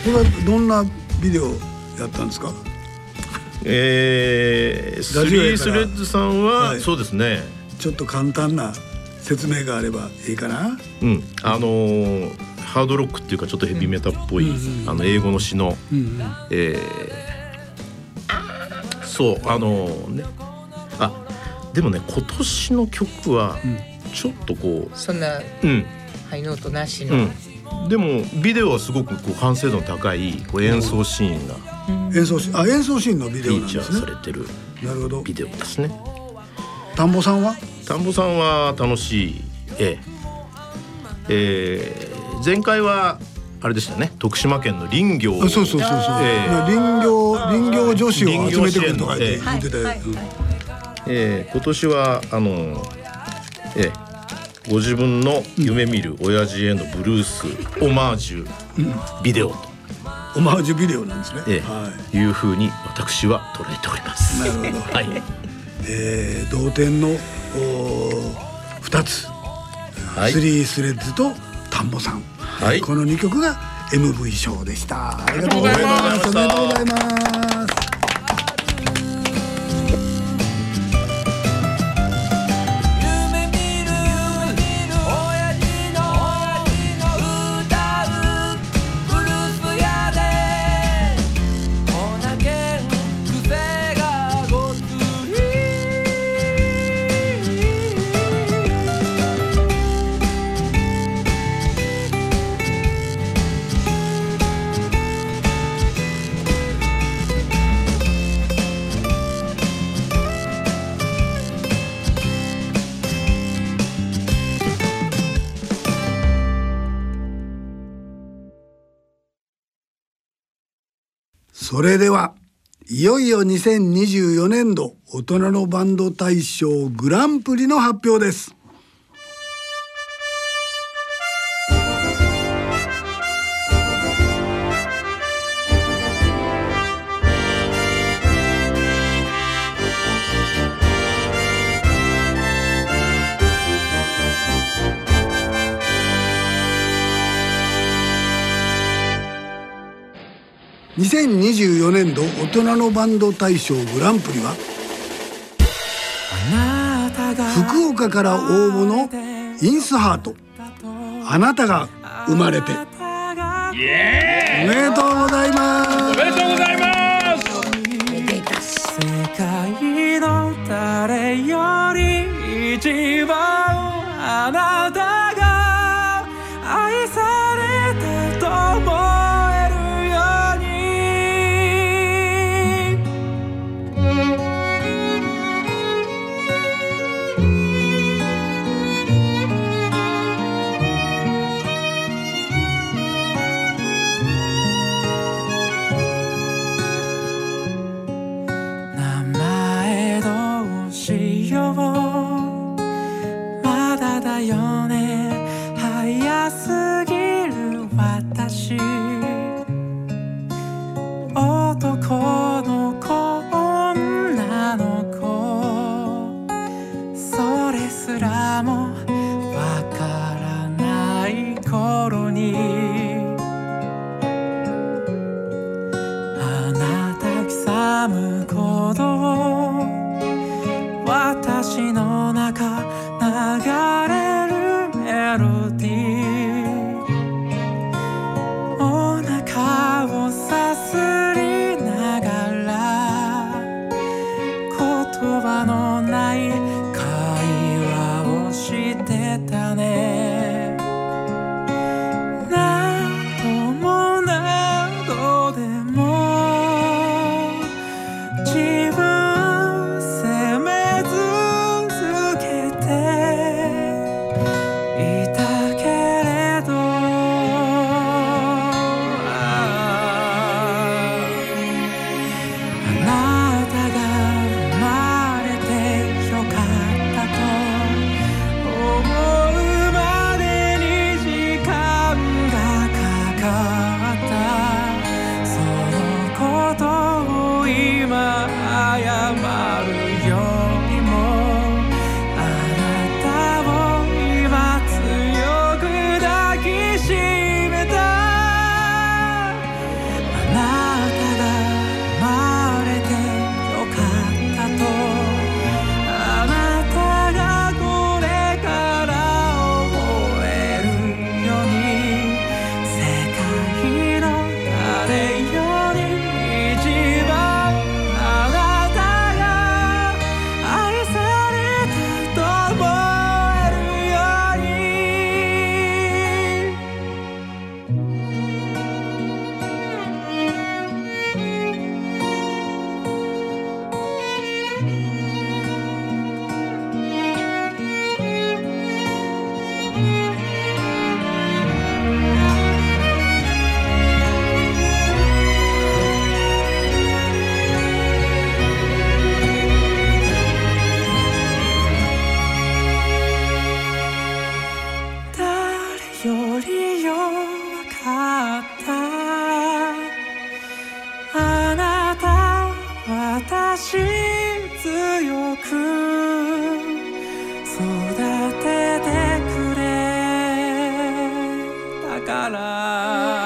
これはどんなビデオやったんですか？ えー、スリースレッズさんは、はい、そうですね、 ちょっと簡単な説明があればいいかな。 うん、あのー、ハードロックっていうかちょっとヘビメタっぽい、うん、あの英語の詩の、うんうん、えー、そうあのー、ね、あでもね今年の曲はちょっとこう、 そんな、 うん、 ハイノートなしの、 うん、でもビデオはすごくこう完成度の高いこう演奏シーンが、 うん、演奏シーン、あ、演奏シーンのビデオなんですね。 フィーチャーされてるビデオですね。 田んぼさんは田んぼさんは楽しい、えええー、前回はあれでしたね、徳島県の林業、 そうそうそうそう、えー、林業林業女子を集めてくるとか言ってたよ。 えー、今年はあの、えー、ご自分の夢見る親父へのブルースオマージュビデオと、 うん、オマージュビデオなんですね、 えーはい、いうふうに私は捉えております。 なるほど、 はい、 えー、同点のふたつ、はい、スリースレッズと田んぼさん、はい、このにきょくが エムブイ 賞でした。ありがとうございます。おめでとうございます。それではいよいよにせんにじゅうよねんど大人のバンド大賞グランプリの発表です。にせんにじゅうよねんど大人のバンド大賞グランプリは福岡から応募のインスハート、あなたが生まれて。イエーイ、おめでとうございます。 おめでとうございます。 世界の誰より一番あなたが愛されたと思うより弱かったあなた私強く育ててくれたから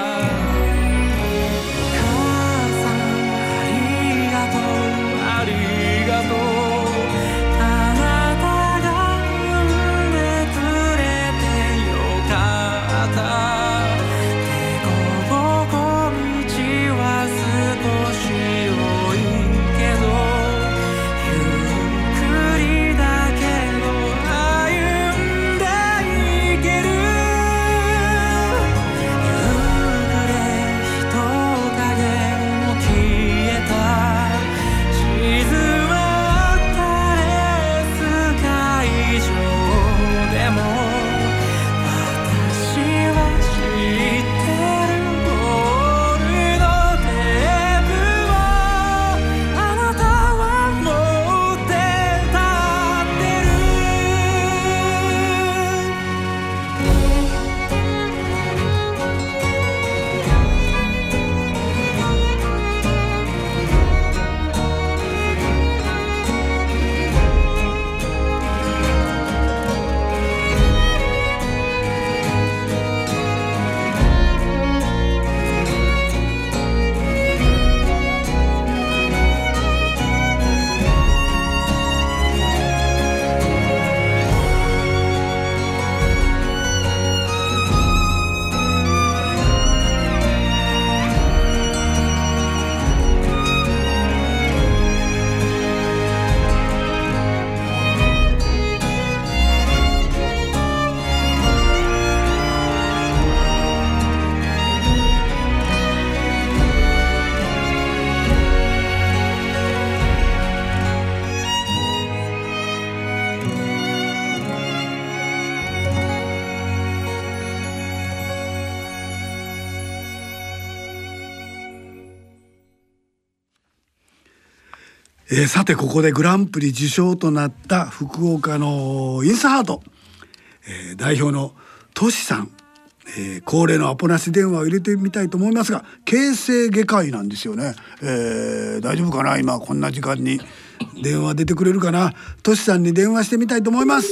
えー、さてここでグランプリ受賞となった福岡のインスハート、えー、代表のトシさん、えー、恒例のアポなし電話を入れてみたいと思いますが形成外科医なんですよね、えー、大丈夫かな今こんな時間に電話出てくれるかなトシさんに電話してみたいと思います。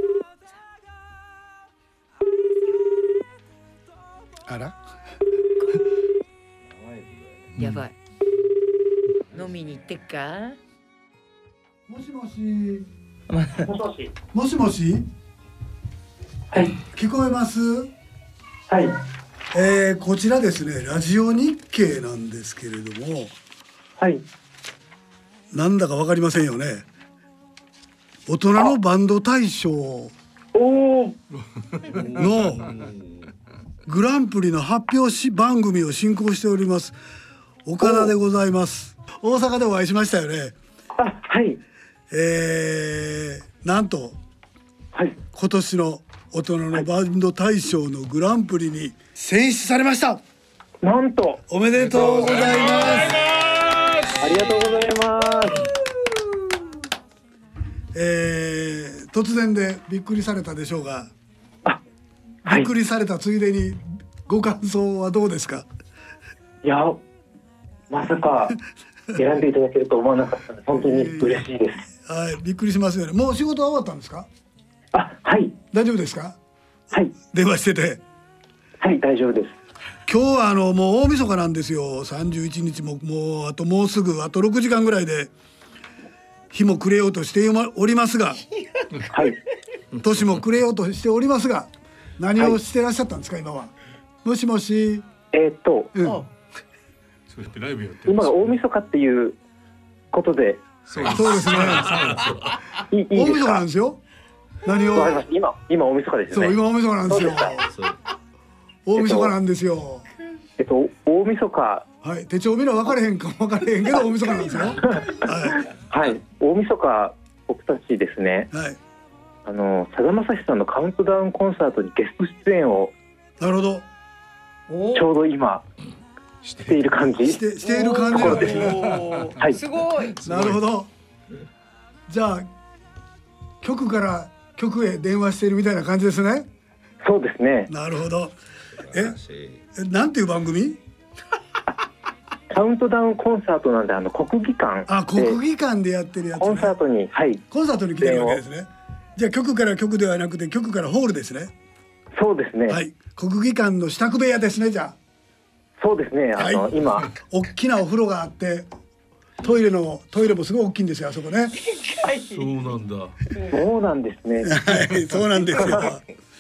あらやばい飲みに行ってっかもしもしもしもしもしもしはい聞こえますはい、 えー、こちらですねラジオ日経なんですけれどもはいなんだかわかりませんよね大人のバンド大賞のグランプリの発表し番組を進行しております岡田でございます。大阪でお会いしましたよね。 あ、はい。 えー、なんと、 はい、 今年の大人のバンド大賞のグランプリに選出されました。 なんとおめでとうございます。 ありがとうございます。 えー、突然でびっくりされたでしょうが、 あ、はい、 びっくりされたついでにご感想はどうですか。 いやまさか選んでいただけると思わなかったので本当に嬉しいです、 えー、はい、びっくりしますよね。もう仕事は終わったんですか。 あ、はい。 大丈夫ですか。 はい。 電話してて。 はい、大丈夫です。 今日はあのもう大晦日なんですよ。さんじゅういちにちももうあともうすぐあとろくじかんぐらいで日も暮れようとしておりますが、 はい。 年も暮れようとしておりますが、何をしてらっしゃったんですか、はい、今は。もしもし。 えー、っと。 うん。 ライブやってる今が大晦日っていうことで。 そうですね。 いい大晦日なんですよ。何を。 今今大晦日ですよね。 そう今大晦日なんですよ。大晦日なんですよ。 えっと大晦日。 はい、手帳見ろ分かれへんか分かれへんけど大晦日なんですよ。はい。 はい、大晦日僕たちですね。 はい。 あのさだまさしさんのカウントダウンコンサートにゲスト出演を。 なるほど。 ちょうど今。している感じしてしている感じなんですね。 はい。 すごい。 なるほど。じゃあ局から局へ電話しているみたいな感じですね。 そうですね。 なるほど。え、えなんていう番組？ カウントダウンコンサートなんで、あの国技館。 あ、国技館でやってるやつ、ね。 コンサートに、はい。 コンサートに来てるわけですね。じゃあ局から局ではなくて局からホールですね。 そうですね。 はい。国技館の支度部屋ですね。じゃあ。 そうですね。あの、はい、今大きなお風呂があって。トイレのトイレもすごい大きいんですよ、あそこね。 そうなんだ。 そうなんですね。 はい、そうなんですよ。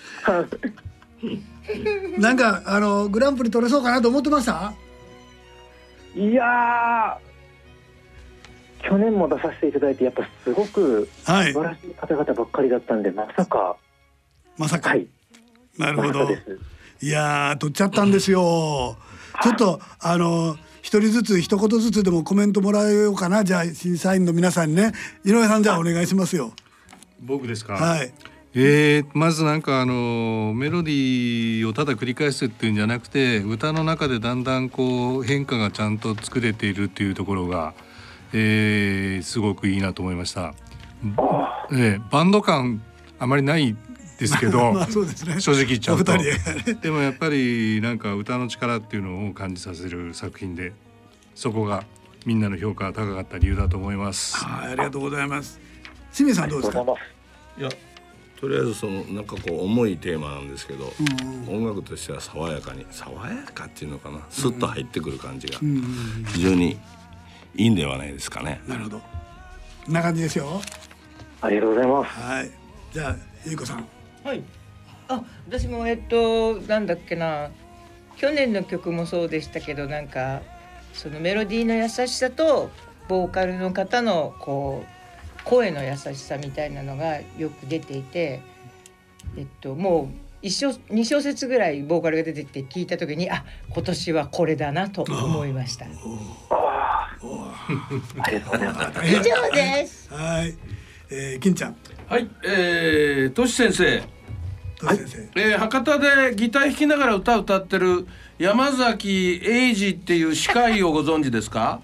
なんかあのグランプリ取れそうかなと思ってました？ いやー、去年も出させていただいて、やっぱすごく素晴らしい方々ばっかりだったんで、まさかまさか、 はい、 なるほど。いやー、取っちゃったんですよ。ちょっとあの一人ずつ一言ずつでもコメントもらえようかな。じゃあ審査員の皆さんにね、井上さん、じゃあお願いしますよ。 僕ですか。 はい。 えー、まずなんかあのメロディーをただ繰り返すっていうんじゃなくて、歌の中でだんだんこう変化がちゃんと作れているっていうところが、えー、すごくいいなと思いました。えー、バンド感あまりないですけど、 まあそうですね、 正直言っちゃうとで, でもやっぱりなんか歌の力っていうのを感じさせる作品で、そこがみんなの評価が高かった理由だと思います。 はい、ありがとうございます。清水さんどうですか？ いや、とりあえずそのなんかこう重いテーマなんですけど、うんうん、音楽としては爽やかに、爽やかっていうのかな、スッと入ってくる感じが非常にいいんではないですかね。 なるほど、こんな感じですよ。 ありがとうございます。 はい、じゃあゆいこさん。 はい。あ、私もえっとなんだっけな、去年の曲もそうでしたけど、なんかそのメロディーの優しさとボーカルの方のこう声の優しさみたいなのがよく出ていて、えっともう一小二小節ぐらいボーカルが出てきて聞いた時に、あ、今年はこれだなと思いました。以上です。 はい、えー、金ちゃん。 はい、えー、とし先生。 とし先生。 えー、博多でギター弾きながら歌を歌ってる山崎英二っていう歯科医をご存知ですか？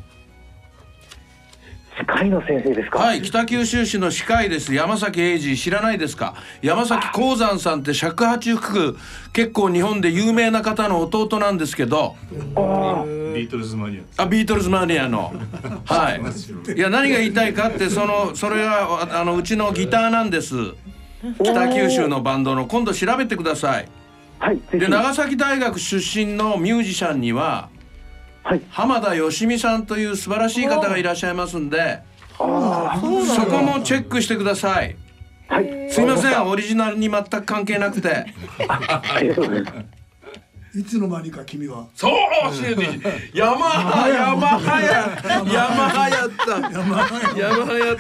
歯科医の先生ですか？ はい、北九州市の歯科医です。山崎英二、知らないですか？山崎鉱山さんって尺八吹く結構日本で有名な方の弟なんですけど、 ビートルズマニア。 あ、ビートルズマニアのはい。いや、何が言いたいかって、そのそれがあのうちのギターなんです。北九州のバンドの。今度調べてください。 はい。 で、長崎大学出身のミュージシャンには、はい、浜田芳美さんという素晴らしい方がいらっしゃいますんで、あ、そこもチェックしてください。 はい、 すいません、オリジナルに全く関係なくて。 いつの間にか君は。 そう、教えて。ヤマハ、ヤマハや、ヤマハやった。ヤマハ、ヤマハやった。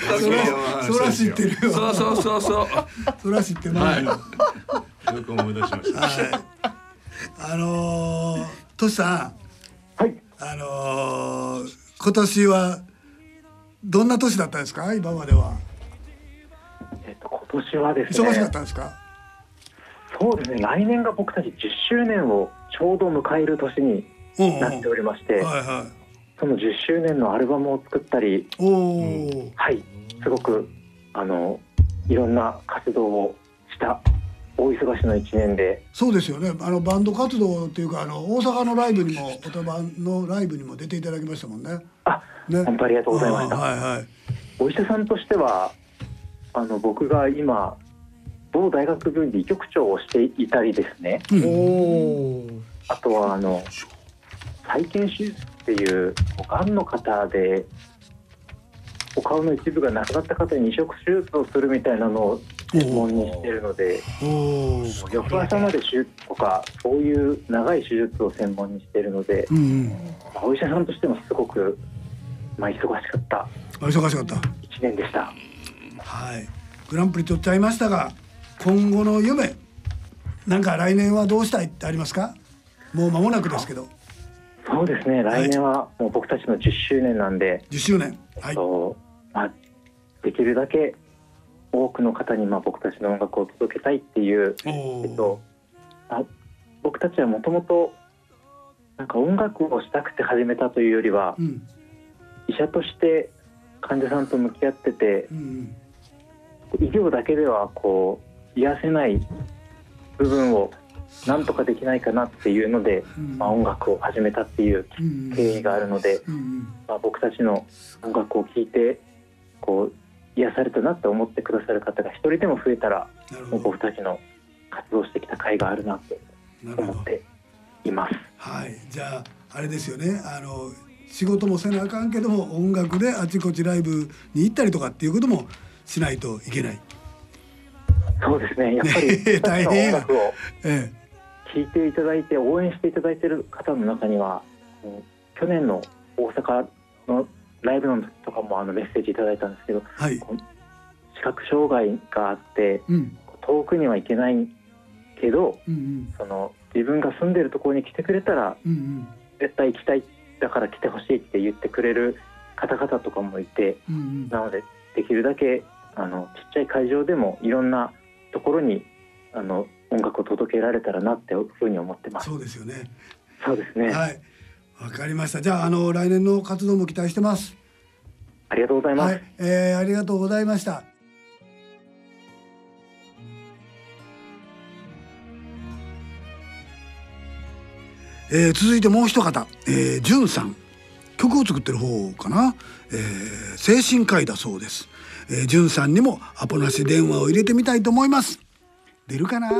そら知ってるよ。 そうそうそうそう。 そら知ってますよ。 よく思い出しました。はい、 あのー、トシさん。 はい。 あのー、今年はどんな年だったんですか？今までは。 えっと今年はですね。 忙しかったんですか？ そうですね。来年が僕たちじゅっしゅうねんをちょうど迎える年になっておりまして、 はいはい、 そのじゅっしゅうねんのアルバムを作ったり、 おー、 はい、すごくあのいろんな活動をした大忙しのいちねんで。 そうですよね。あのバンド活動っていうか、あの大阪のライブにも、オタバンのライブにも出ていただきましたもんね。 あ、ね、本当ありがとうございました。 はいはい。 お医者さんとしては、あの僕が今某大学病院で医局長をしていたりですね。うん、おあとはあの再建手術っていうがんの方でお顔の一部がなくなった方に移植手術をするみたいなのを専門にしているので、翌朝まで手術とかそういう長い手術を専門にしているので、うんうん、お医者さんとしてもすごく、まあ、忙しかった忙しかったいちねんでした。 はい、グランプリ取っちゃいましたが、今後の夢、なんか来年はどうしたいってありますか？もう間もなくですけど。 そうですね、来年はもう僕たちのじゅっしゅうねんなんで、 じゅっしゅうねん、はい、 まあ、できるだけ多くの方にまあ僕たちの音楽を届けたいっていう、えっとまあ、僕たちはもともとなんか音楽をしたくて始めたというよりは、うん、医者として患者さんと向き合ってて、うん、医療だけではこう癒せない部分をなんとかできないかなっていうので、まあ、音楽を始めたっていう経緯があるので、まあ、僕たちの音楽を聴いてこう癒されたなって思ってくださる方が一人でも増えたら、もう僕たちの活動してきた甲斐があるなって思っています。 はい、じゃああれですよね、あの仕事もせなあかんけども音楽であちこちライブに行ったりとかっていうこともしないといけない。 そうですね、やっぱり大変や。 音楽を聴いていただいて応援していただいている方の中には、去年の大阪のライブの時とかもあのメッセージいただいたんですけど、はい、視覚障害があって、うん、遠くには行けないけど、うんうん、その自分が住んでるところに来てくれたら、うんうん、絶対行きたい、だから来てほしいって言ってくれる方々とかもいて、うんうん、なのでできるだけあのちっちゃい会場でもいろんなところにあの音楽を届けられたらなっていうふうに思ってます。 そうですよね。 そうですね。 はい、わかりました。じゃあ、あの来年の活動も期待してます。 ありがとうございます。 はい、えー、ありがとうございました。えー、続いてもう一方、えー、じゅんさん、曲を作ってる方かな、えー、精神科医だそうです。えー、じゅんさんにもアポなし電話を入れてみたいと思います。出るかな。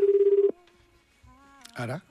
あら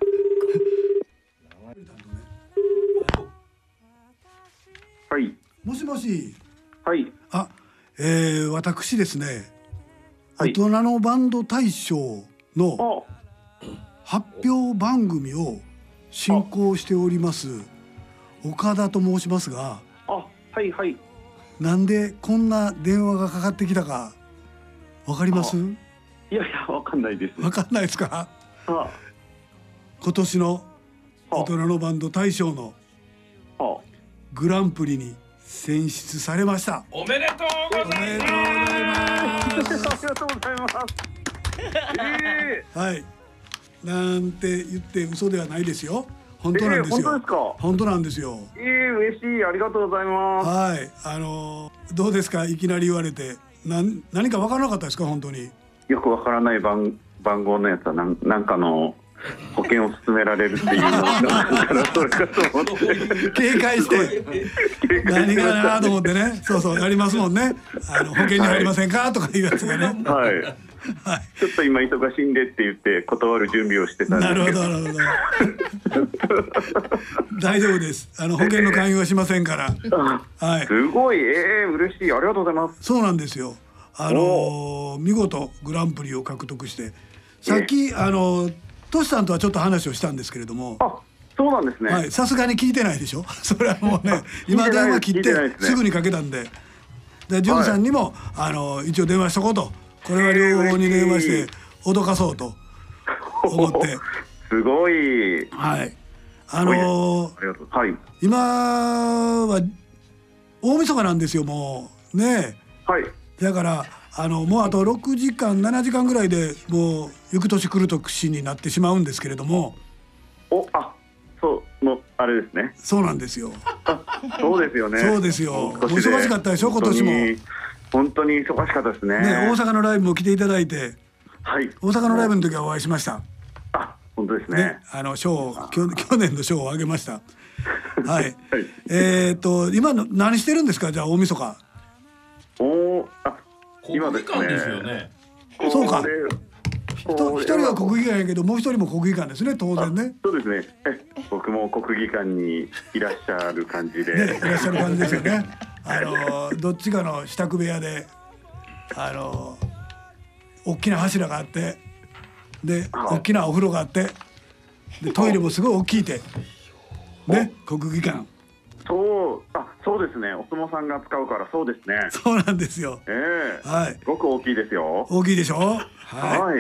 はい。 もしもし。 はい。 あ、えー、私ですね、はい、大人のバンド大賞の発表番組を進行しております岡田と申しますが。 あ、はいはい。 なんでこんな電話がかかってきたかわかります？ いやいや、わかんないです。 わかんないですか？あ、今年の大人のバンド大賞のグランプリに選出されました。 おめでとうございます。 ありがとうございます。 えー、はい。なんて言って嘘ではないですよ。本当なんですよ。 えー、本当ですか？ 本当なんですよ。 えー、嬉しい。ありがとうございます。 はい。あのー、どうですか？いきなり言われて、なん、何か分からなかったですか？本当に。 よくわからない番番号のやつはなんなんかの保険を勧められるっていうのからそれかと思って警戒して何かなと思ってね。そうそうやりますもんね。あの保険に入りませんか、はい、とかいうやつがね。 はい。はい、ちょっと今忙しいんでって言って断る準備をしてたんですけど。 なるほどなるほど。大丈夫です。あの保険の勧誘はしませんから。 はい。すごい、ええー、嬉しい、ありがとうございます。 そうなんですよ。あのー、見事グランプリを獲得して、さっき、えー、あのトシさんとはちょっと話をしたんですけれども。 あ、そうなんですね。 はい、さすがに聞いてないでしょ。それはもうね、今電話切ってすぐにかけたんで、で、ジュンさんにも、はい、あの一応電話しとこうと。これは両方に電話して脅かそうと思ってすごい。 はい。あのーはい、 今は大晦日なんですよ、もうね。 はい。 だからあのもうあとろくじかんななじかんぐらいでもう行く年来る年になってしまうんですけれども。 お、あ、そうのあれですね。 そうなんですよ。 そうですよね。 そうですよ。お忙しかったでしょ、今年も。 本当に忙しかったですね。 ね、大阪のライブも来ていただいて、 はい、 大阪のライブの時はお会いしました。 あ、本当ですね。 ね、あの賞、去年の賞をあげました。はい。はい、えっと今の何してるんですか、じゃあ大晦日。 お、あ、今ですね。 ですよね。 そうか。一人は国技館やけど、もう一人も国技館ですね、当然ね。 そうですね。え、僕も国技館にいらっしゃる感じで。 ね、いらっしゃる感じですよね。あのどっちかの支度部屋で、あの大きな柱があって、で大きなお風呂があって、でトイレもすごい大きいて、ね、国技館。 そう、あ、そうですね。お相撲さんが使うからそうですね。 そうなんですよ。 ええー、 はい。 すごく大きいですよ。 大きいでしょ。はい。 はい。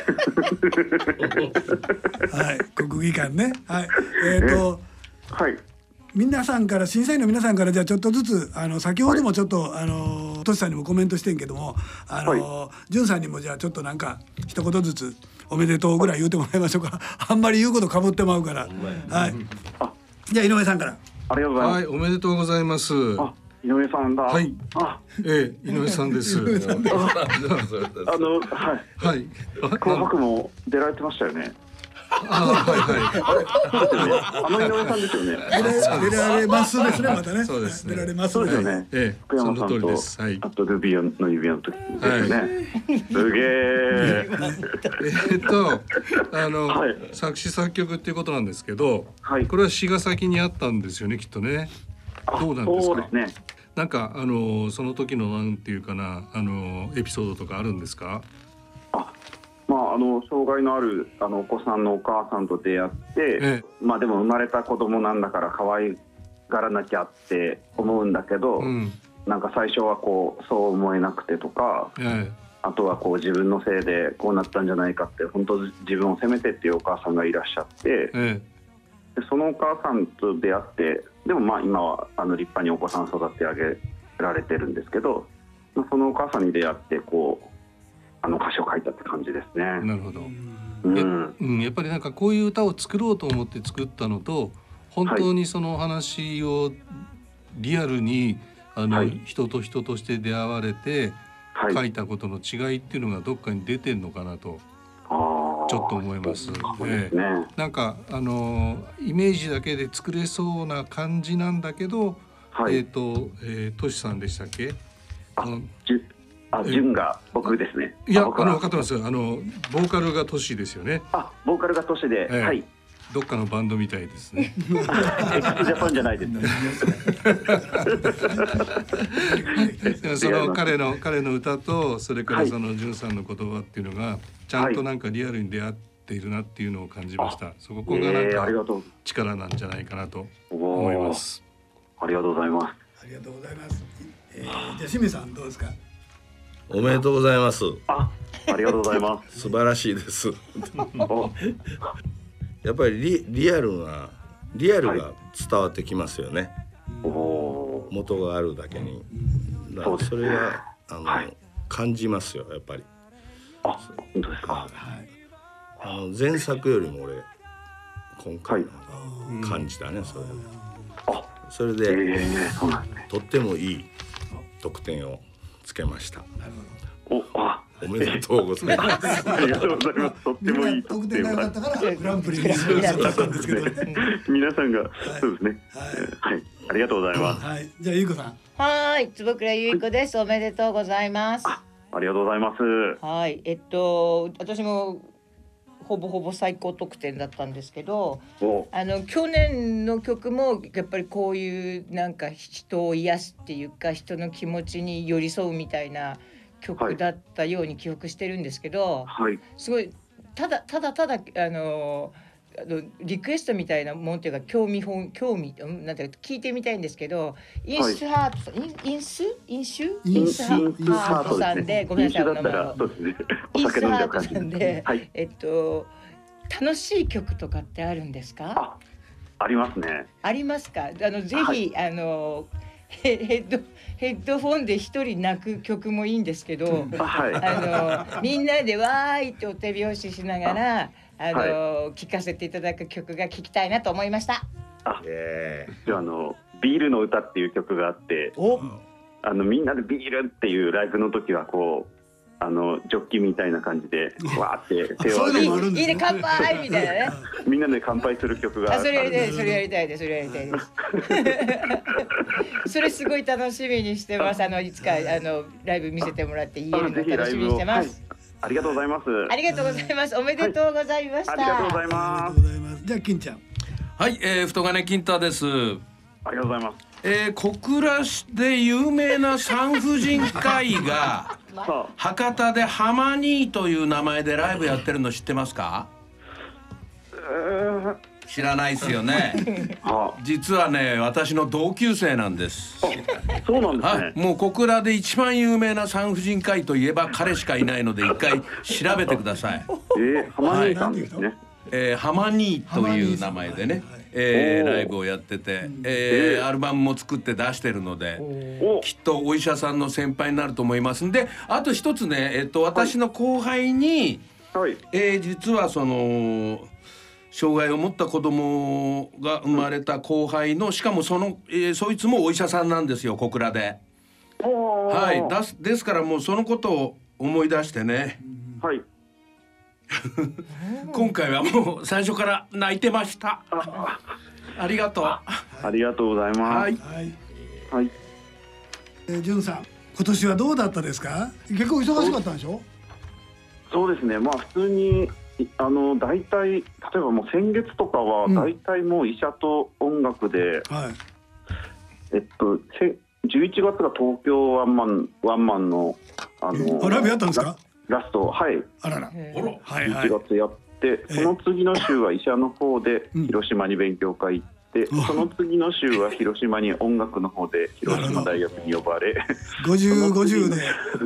はい、国技館ね。はい。えっ、ー、と、 はい。 皆さんから審査員の皆さんからじゃあちょっとずつあの先ほどもちょっと、はい、あのトシさんにもコメントしてんけども、あの、はい、ジュンさんにもじゃあちょっとなんか一言ずつおめでとうぐらい言うてもらいましょうか。あんまり言うことかぶってまうから。はい。じゃあ井上さんから。 ありがとうございます。 はい、おめでとうございます。 あ、 井上さんだ。 はい。 あ、 ええ、井上さんです。 あの、はい。 はい。 紅白も出られてましたよね。 あ、はいはい。 そうですよね。あの井上さんですよね。 出られますですね、またね。 そうですね。 出られます。 そうですよね。 ええ、 福山さんと、あとルビーの指輪の時ですよね。すげえ。 えっと、あの、作詞作曲っていうことなんですけど、これは詩が先にあったんですよね、きっとね。どうなんですか。 そうですね。 なんかあのその時のなんていうかな、あのエピソードとかあるんですか。 あ、まああの障害のあるあのお子さんのお母さんと出会って、ええ、まあでも生まれた子供なんだから可愛がらなきゃって思うんだけど、うん、なんか最初はこうそう思えなくてとか、ええ、あとはこう自分のせいでこうなったんじゃないかって本当自分を責めてっていうお母さんがいらっしゃって、ええ、でそのお母さんと出会って、でもまあ今はあの立派にお子さん育て上げられてるんですけど、そのお母さんに出会ってこうあの歌詞を書いたって感じですね。 なるほど。うん、うん、やっぱりなんかこういう歌を作ろうと思って作ったのと、本当にその話をリアルにあの、はい、人と人として出会われて書いたことの違いっていうのがどっかに出てんのかなと。ちょっと思います。ええ、なんかあのイメージだけで作れそうな感じなんだけど、はい、えっ、ー、と、えー、トシさんでしたっけ？ あ、じゅ、あ、純が僕ですね。 いや、あの分かってます。あのボーカルがトシですよね。 あ、ボーカルがトシで、えー、はい。 どっかのバンドみたいですね。 エクスジャパンじゃないですね。その彼の彼の歌とそれからその純さんの言葉っていうのがちゃんとなんかリアルに出会っているなっていうのを感じました。はい、そこがなんか力なんじゃないかなと思います。 ありがとうございます。 ありがとうございます。えー、じゃあ清水さんどうですか。 おめでとうございます。 あ、ありがとうございます。 素晴らしいです。やっぱり リ, リアルなリアルが伝わってきますよね。はい、元があるだけに。だからそれはあの、はい、感じますよやっぱり。 あ、本当ですか。はい、 あの前作よりも俺今回の感じたね、はい、それ。 あ、 それで、 えーそうなんですね、 とってもいい得点をつけました。 なるほど。お、あ。 おめでとうございます。 ありがとうございます。とってもいい得点が良かったからグランプリになったんですけどね。 皆さんがそうですね。はい、ありがとうございます。 はい、じゃあゆいこさん。 はい、坪倉ゆいこです。おめでとうございます。 ありがとうございます。 はい、えっと私もほぼほぼ最高得点だったんですけど、あの去年の曲もやっぱりこういうなんか人を癒すっていうか人の気持ちに寄り添うみたいな曲だったように記憶してるんですけど、 はい、 すごいただただただあのあのリクエストみたいなもんっていうか興味本興味なんていうか聞いてみたいんですけど、インスハート、はい、インインスインシュインスハートさんで、ごめんなさいお名前を、インスハートさんで、はい、えっと楽しい曲とかってあるんですか？ あ、ありますね。 ありますか？あのぜひ、はい、あのヘッドヘッドフォンで一人泣く曲もいいんですけど、はい、あのみんなでわーいってお手拍子しながらあの、はい、聴かせていただく曲が聴きたいなと思いました。 あ、えー、じゃあ、あのビールの歌っていう曲があって、 おあのみんなでビールっていうライブの時はこうあのジョッキみたいな感じでわーって手を挙げていいね乾杯みたいなね。 みんなで乾杯する曲があるんで。 あ、それやりたいです、それやりたいです、それやりたいです。それすごい楽しみにしてます。あのいつかあのライブ見せてもらって言えるの楽しみにしてます。 ありがとうございます。 ありがとうございます。おめでとうございました。 はい、ありがとうございます。 じゃあ金ちゃん。 はい、えー、太金金太です。 ありがとうございます。 えー、小倉市で有名な産婦人科医が博多でハマニーという名前でライブやってるの知ってますか？知らないですよね。実はね、私の同級生なんです。 そうなんですね。 はい、もう小倉で一番有名な産婦人科医といえば彼しかいないので一回調べてください。 えー、ハマニーさんですね。 えー、ハマニーという名前でね、えー、ライブをやってて、えー、アルバムも作って出してるので、きっとお医者さんの先輩になると思いますんで、あと一つね、えっと私の後輩に、はい、えー、実はその障害を持った子供が生まれた後輩の、しかもその、えー、そいつもお医者さんなんですよ、小倉で。はい、だすですからもうそのことを思い出してね、 はい、 今回はもう最初から泣いてました。あ, ありがとう。 ありがとうございます。はい、はい。 えー、淳さん、今年はどうだったですか？結構忙しかったんでしょ？ そうですね、まあ普通にあの大体例えばもう先月とかは大体もう医者と音楽で、うん、はい、えっとじゅういちがつが東京ワンマンワンマンのあのライブやったんですか？ ラスト、はい、 あらら、 じゅういちがつやって、その次の週は医者の方で広島に勉強会行って、うん、その次の週は広島に音楽の方で広島大学に呼ばれ、 ごじゅう、ごじゅうで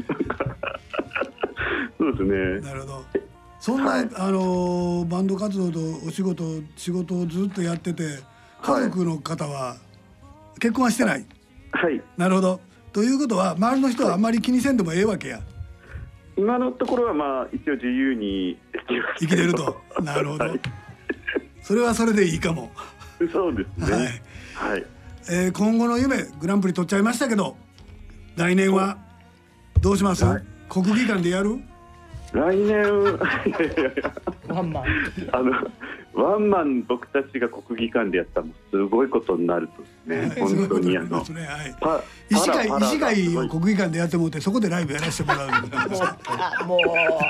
そうですね。 なるほど。そんな、はい、あのバンド活動とお仕事仕事をずっとやってて、家族の方は結婚はしてない？ はい。 なるほど。ということは周りの人はあんまり気にせんでもええわけや。 今のところはまあ一応自由に生きてると。なるほど。はい、それはそれでいいかも。 そうですね。はい。はい、 えー、今後の夢グランプリ取っちゃいましたけど、来年はどうします？はい、国技館でやる？ 来年ワンマンあのワンマン僕たちが国技館でやったらすごいことになるとですね、はい、本当にあの、ね、はい、 医師会医師会を国技館でやってもってそこでライブやらせてもらうみたいなもう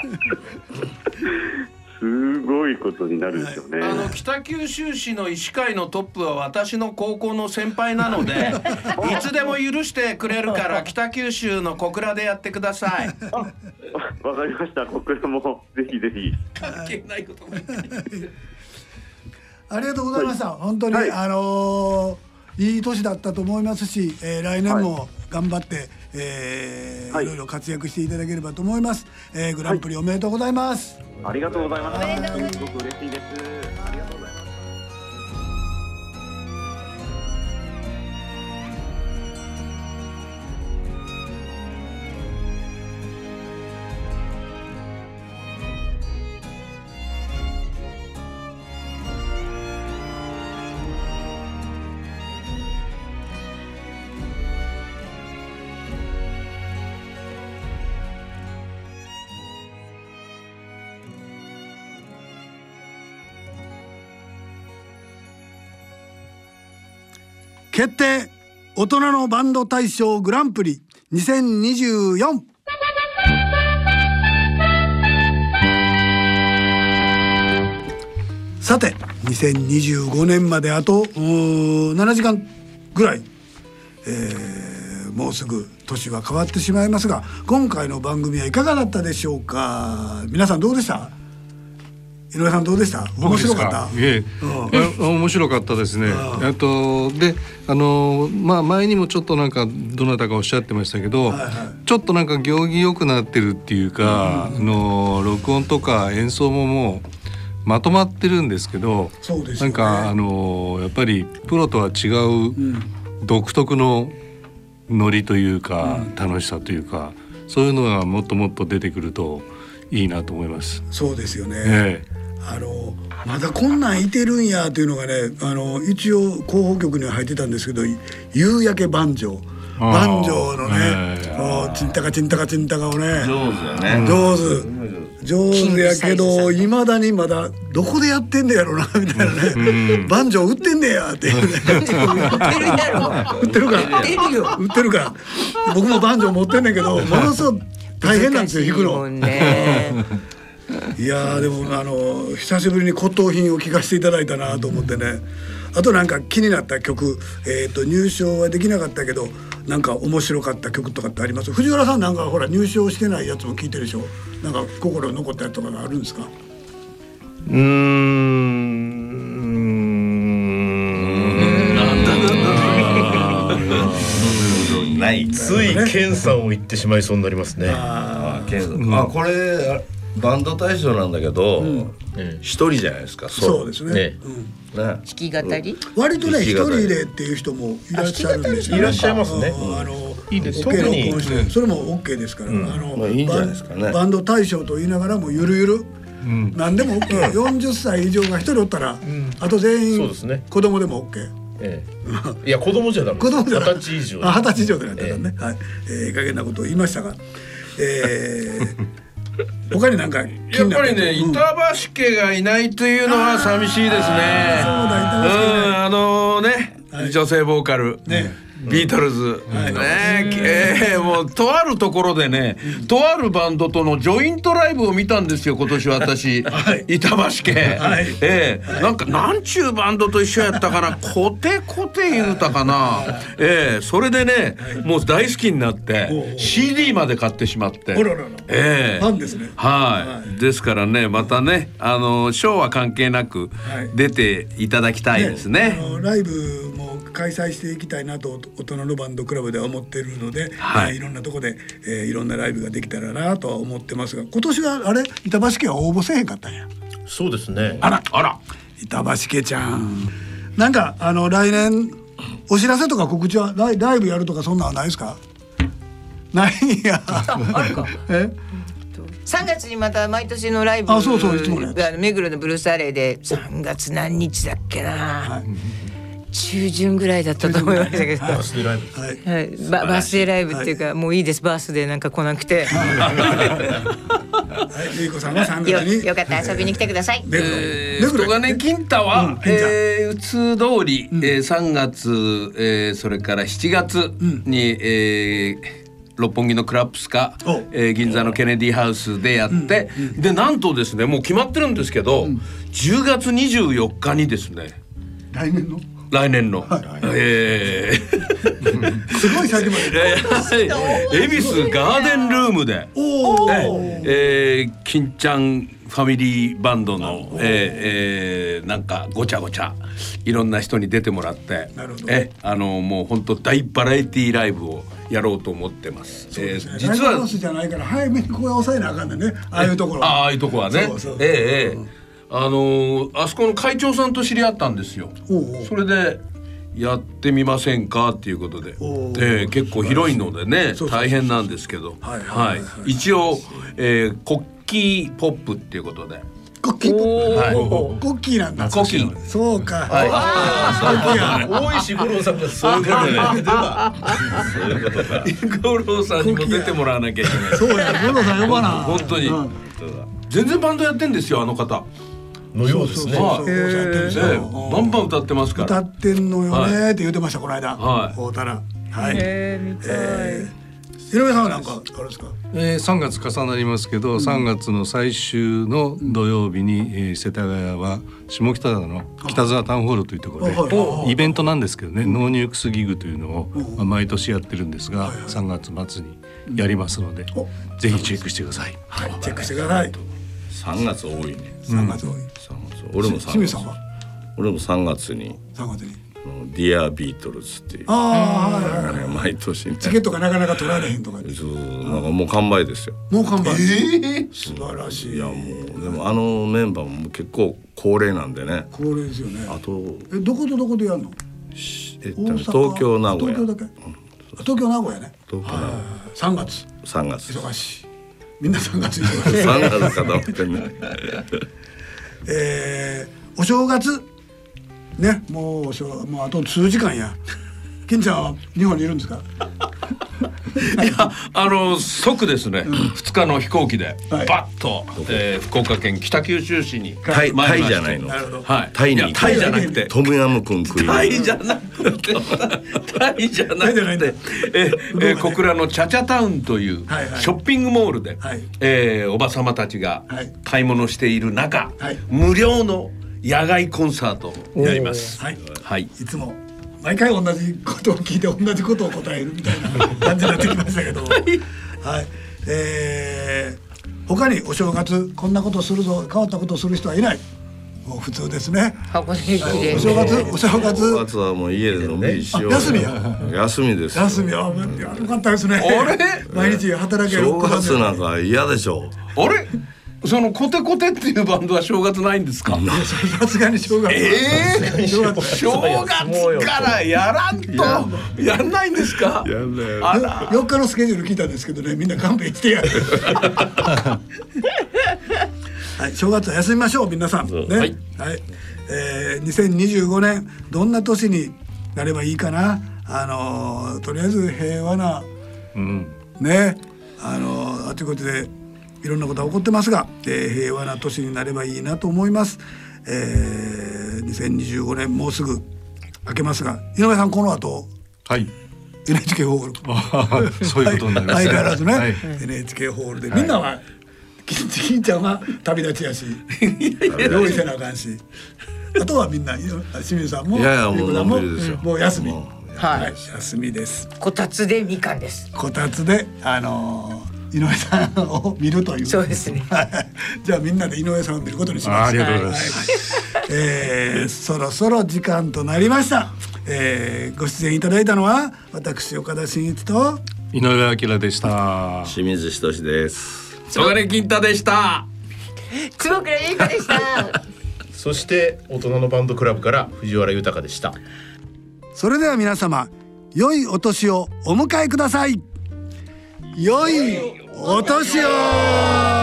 すごいことになるんですよね。 あの北九州市の医師会のトップは私の高校の先輩なのでいつでも許してくれるから北九州の小倉でやってください。 あ、わかりました。小倉もぜひぜひ。 関係ないこともありがとうございました、はい、本当に、はい、あのー、いい年だったと思いますし、えー、来年も頑張って、はい、えーはい、いろいろ活躍していただければと思います、えー、グランプリおめでとうございます、はい、 ありがとうございます。すごく嬉しいです。ありがとうございます。 決定大人のバンド大賞グランプリにせんにじゅうよん。さてにせんにじゅうごねんまであとななじかんぐらい、えー、もうすぐ年は変わってしまいますが、今回の番組はいかがだったでしょうか。皆さんどうでした？井上さんどうでした？面白かった。 ええ、面白かったですね。あとで、あのまあ前にもちょっとなんかどなたかおっしゃってましたけど、はいはい、ちょっとなんか行儀良くなってるっていうか、うんうん、あの録音とか演奏ももうまとまってるんですけど、 そうですよね、 なんかあのやっぱりプロとは違う独特のノリというか、うん、楽しさというか、そういうのがもっともっと出てくるといいなと思います。 そうですよね。 ええ、 あのまだこんなんいてるんやというのがね、あの一応広報局には入ってたんですけど、夕焼け万丈万丈のね、チンタカチンタカチンタカをね、 上手だね、 上手上手やけど、いまだにまだどこでやってんねやろなみたいなね、万丈売ってんねやっていうね売ってるやろ売ってるか売ってるか僕も万丈持ってんねんけど、ものすごく大変なんですよ、弾くの。いやでもあの久しぶりに骨董品を聴かせていただいたなと思ってね。あとなんか気になった曲、えー、と入賞はできなかったけどなんか面白かった曲とかってあります？藤原さんなんかほら入賞してないやつも聴いてるでしょ。なんか心に残ったやつとかがあるんですか？ うーんなんだないつい健さんを言ってしまいそうになりますね。 ああ、うん、あこれバンド大賞なんだけど、一、うん、人じゃないですか。 そうですね。ね、うん、 ね、弾き語り、 うん、割とね一人でっていう人もいらっしゃるんですよね。 いらっしゃいますね。 あのいいです。 特にそれも OK ですから、うん、あの、まあ、いいんじゃないですかね。バンド大賞と言いながらもゆるゆる何でも OK、よんじゅっさい以上がひとりおったら、あと全員子供でも OK。 ええ、いや子供じゃダメ。 子供じゃ二十歳以上。 あ、二十歳以上でなったらね。はい。ええ、加減なことを言いましたが、ええ、他になんかやっぱりね、板橋家がいないというのは寂しいですね。そうだ、板橋家うん、あのね、女性ボーカル。ね。ビートルズ、ねえー、もうとあるところでね、とあるバンドとのジョイントライブを見たんですよ今年私、はい、板橋家、はい、えー、なんかなんちゅうバンドと一緒やったかな、コテコテ言うたかな、えー、それでね、もう大好きになって シーディー まで買ってしまって、えー、 ファンですね。 はい、ですからね、またね、あのショーは関係なく出ていただきたいですね。 ね、あのライブも開催していきたいなと大人のバンドクラブでは思っているので、はい、えー、いろんなとこで、えー、いろんなライブができたらなとは思ってますが、今年はあれ板橋家は応募せへんかったんや。 そうですね。 あらあら、 板橋家ちゃん、なんかあの来年お知らせとか告知はライ、ライブやるとかそんなんはないですか？ないや。 あるか。え？さんがつにまた毎年のライブ、 あ、そうそう、いつもね、 目黒のブルースアレイでさんがつ何日だっけな、はい、中旬ぐらいだったと思いましたけど、 バースデーライブ、 はいはい、バ, バースデーライブっていうか、はい、もういいです、バースデーなんか来なくて、 はい、ゆいこさんはさんがつによ, よかったら遊びに来てください。 えー、太金金太は、うん、えー、普通通り、うん、えー、さんがつ、えー、それからしちがつに、うん、えー六本木のクラップスか、えー、銀座のケネディハウスでやって、うんうん、でなんとですね、もう決まってるんですけど、うん、じゅうがつにじゅうよっかにですね、 来年の来年の、はい、えー、すごい先まで恵比寿ガーデンルームで、えー、金ちゃんファミリーバンドの、えーえー、なんかごちゃごちゃいろんな人に出てもらって、えあのもう本当大バラエティーライブをやろうと思ってます。 そうですね、えー、実はライブハウスじゃないから早めにここは抑えなあかんねんね、ああいうところ、 ああいうとこはね、そうそうそう、えー、えー、あのー、あそこの会長さんと知り合ったんですよ。おうおう、それでやってみませんかっていうことで、えー、結構広いのでね、大変なんですけど、はいはい、一応、えー、国旗ポップっていうことで、 国旗ポップ、はい、コッキーなんだ。 コッキー。 そうか。 はい。 ああ、大石五郎さんがそういうことね。では、そういうことか。 五郎さんにも出てもらわなきゃいけない。 そうや、五郎さん呼ばな。 本当に。全然バンドやってんですよ、あの方。 のようですね。 バンバン歌ってますから。 歌ってんのよねって言ってました、この間。はい。大田ら。はい。 ええ、見たい。 井上さんはなんかあれですか。 えー、さんがつ重なりますけど、うん、さんがつの最終の土曜日に、えー、世田谷は下北沢の北沢タウンホールというところでイベントなんですけどね、ノーニュークスギグというのを、まあ、毎年やってるんですが、さんがつ末にやりますので、ぜひチェックしてください。 はい、チェックしてください。 さんがつ多いね。 さんがつ多い。 俺もさんがつ。俺もさんがつに。 さんがつに。 ディアビートルズっていう、 ああ、はいはいはい、 毎年チケットがなかなか取られへんとか、 そう、なんかもう完売ですよ。 もう完売。 ええ、素晴らしい。 いやもうでもあのメンバーも結構高齢なんでね。 高齢ですよね。 あとえ、どことどこでやるの？ えっと東京名古屋。 東京だけ。東京名古屋ね。 東京名古屋。 さんがつ。 さんがつ。 忙しい。みんなさんがつ忙しい。 さんがつかと思ってね。 えー、お正月。ね、もうもうあと数時間や。金ちゃんは日本にいるんですか？ いや、あの即ですね、うん、ふつかの飛行機でバッと、はい、えー、福岡県北九州市にタイ、タイじゃないの。 はい、 タイにタイじゃなくてトムヤムクン食い。 タイじゃなくてタイじゃなくてええ小倉のチャチャタウンというショッピングモールで、はい、えー、おばさまたちが買い物している中、はい、無料の野外コンサートやります。 はい、はい、いつも毎回同じことを聞いて同じことを答えるみたいな感じになってきましたけど、はい、はい、えー、他にお正月こんなことするぞ、変わったことをする人はいない。もう普通ですね。 箱根駅伝。 お正月、お正月。 お正月はもう家でのんびりしよう。 休みや。 休みです。 休みはよかったですね。 あれ？ 毎日働ける。 正月なんか嫌でしょ。 あれ？そのコテコテっていうバンドは正月ないんですか？ さすがに正月。 えー、正月からやらんとやんないんですか？ やんない。 あら、 よっかのスケジュール聞いたんですけどね、みんな勘弁してやる。 はい、正月は休みましょう皆さんね。はい、はい、えー、にせんにじゅうごねんどんな年になればいいかな。あのー、とりあえず平和な、うん、ね、あのー、あちこちでいろんなことが起こってますが、えー、平和な年になればいいなと思います。えー、にせんにじゅうごねんもうすぐ明けますが、井上さんこの後、はい、エヌエイチケー ホールそういうことになります、ね、 相変わらずね、はい、エヌエイチケー ホールで、みんなは、はい、金ちゃんは旅立ちやし用意せなあかんし、あとはみんな清水さんもいやいやもうのんびりですよ。 もう休み、はい、休みです。 こたつでみかんです。 こたつであのー、井上さんを見るという。 そうですね。 じゃあみんなで井上さんを見ることにします。 ありがとうございます。 はい、えー、そろそろ時間となりました。えー、ご出演いただいたのは私岡田真一と井上彰でした。 清水仁です。 曽我金太でした。 坪倉優香でした。 そして大人のバンドクラブから藤原豊でした。 それでは皆様良いお年をお迎えください。良いお年を。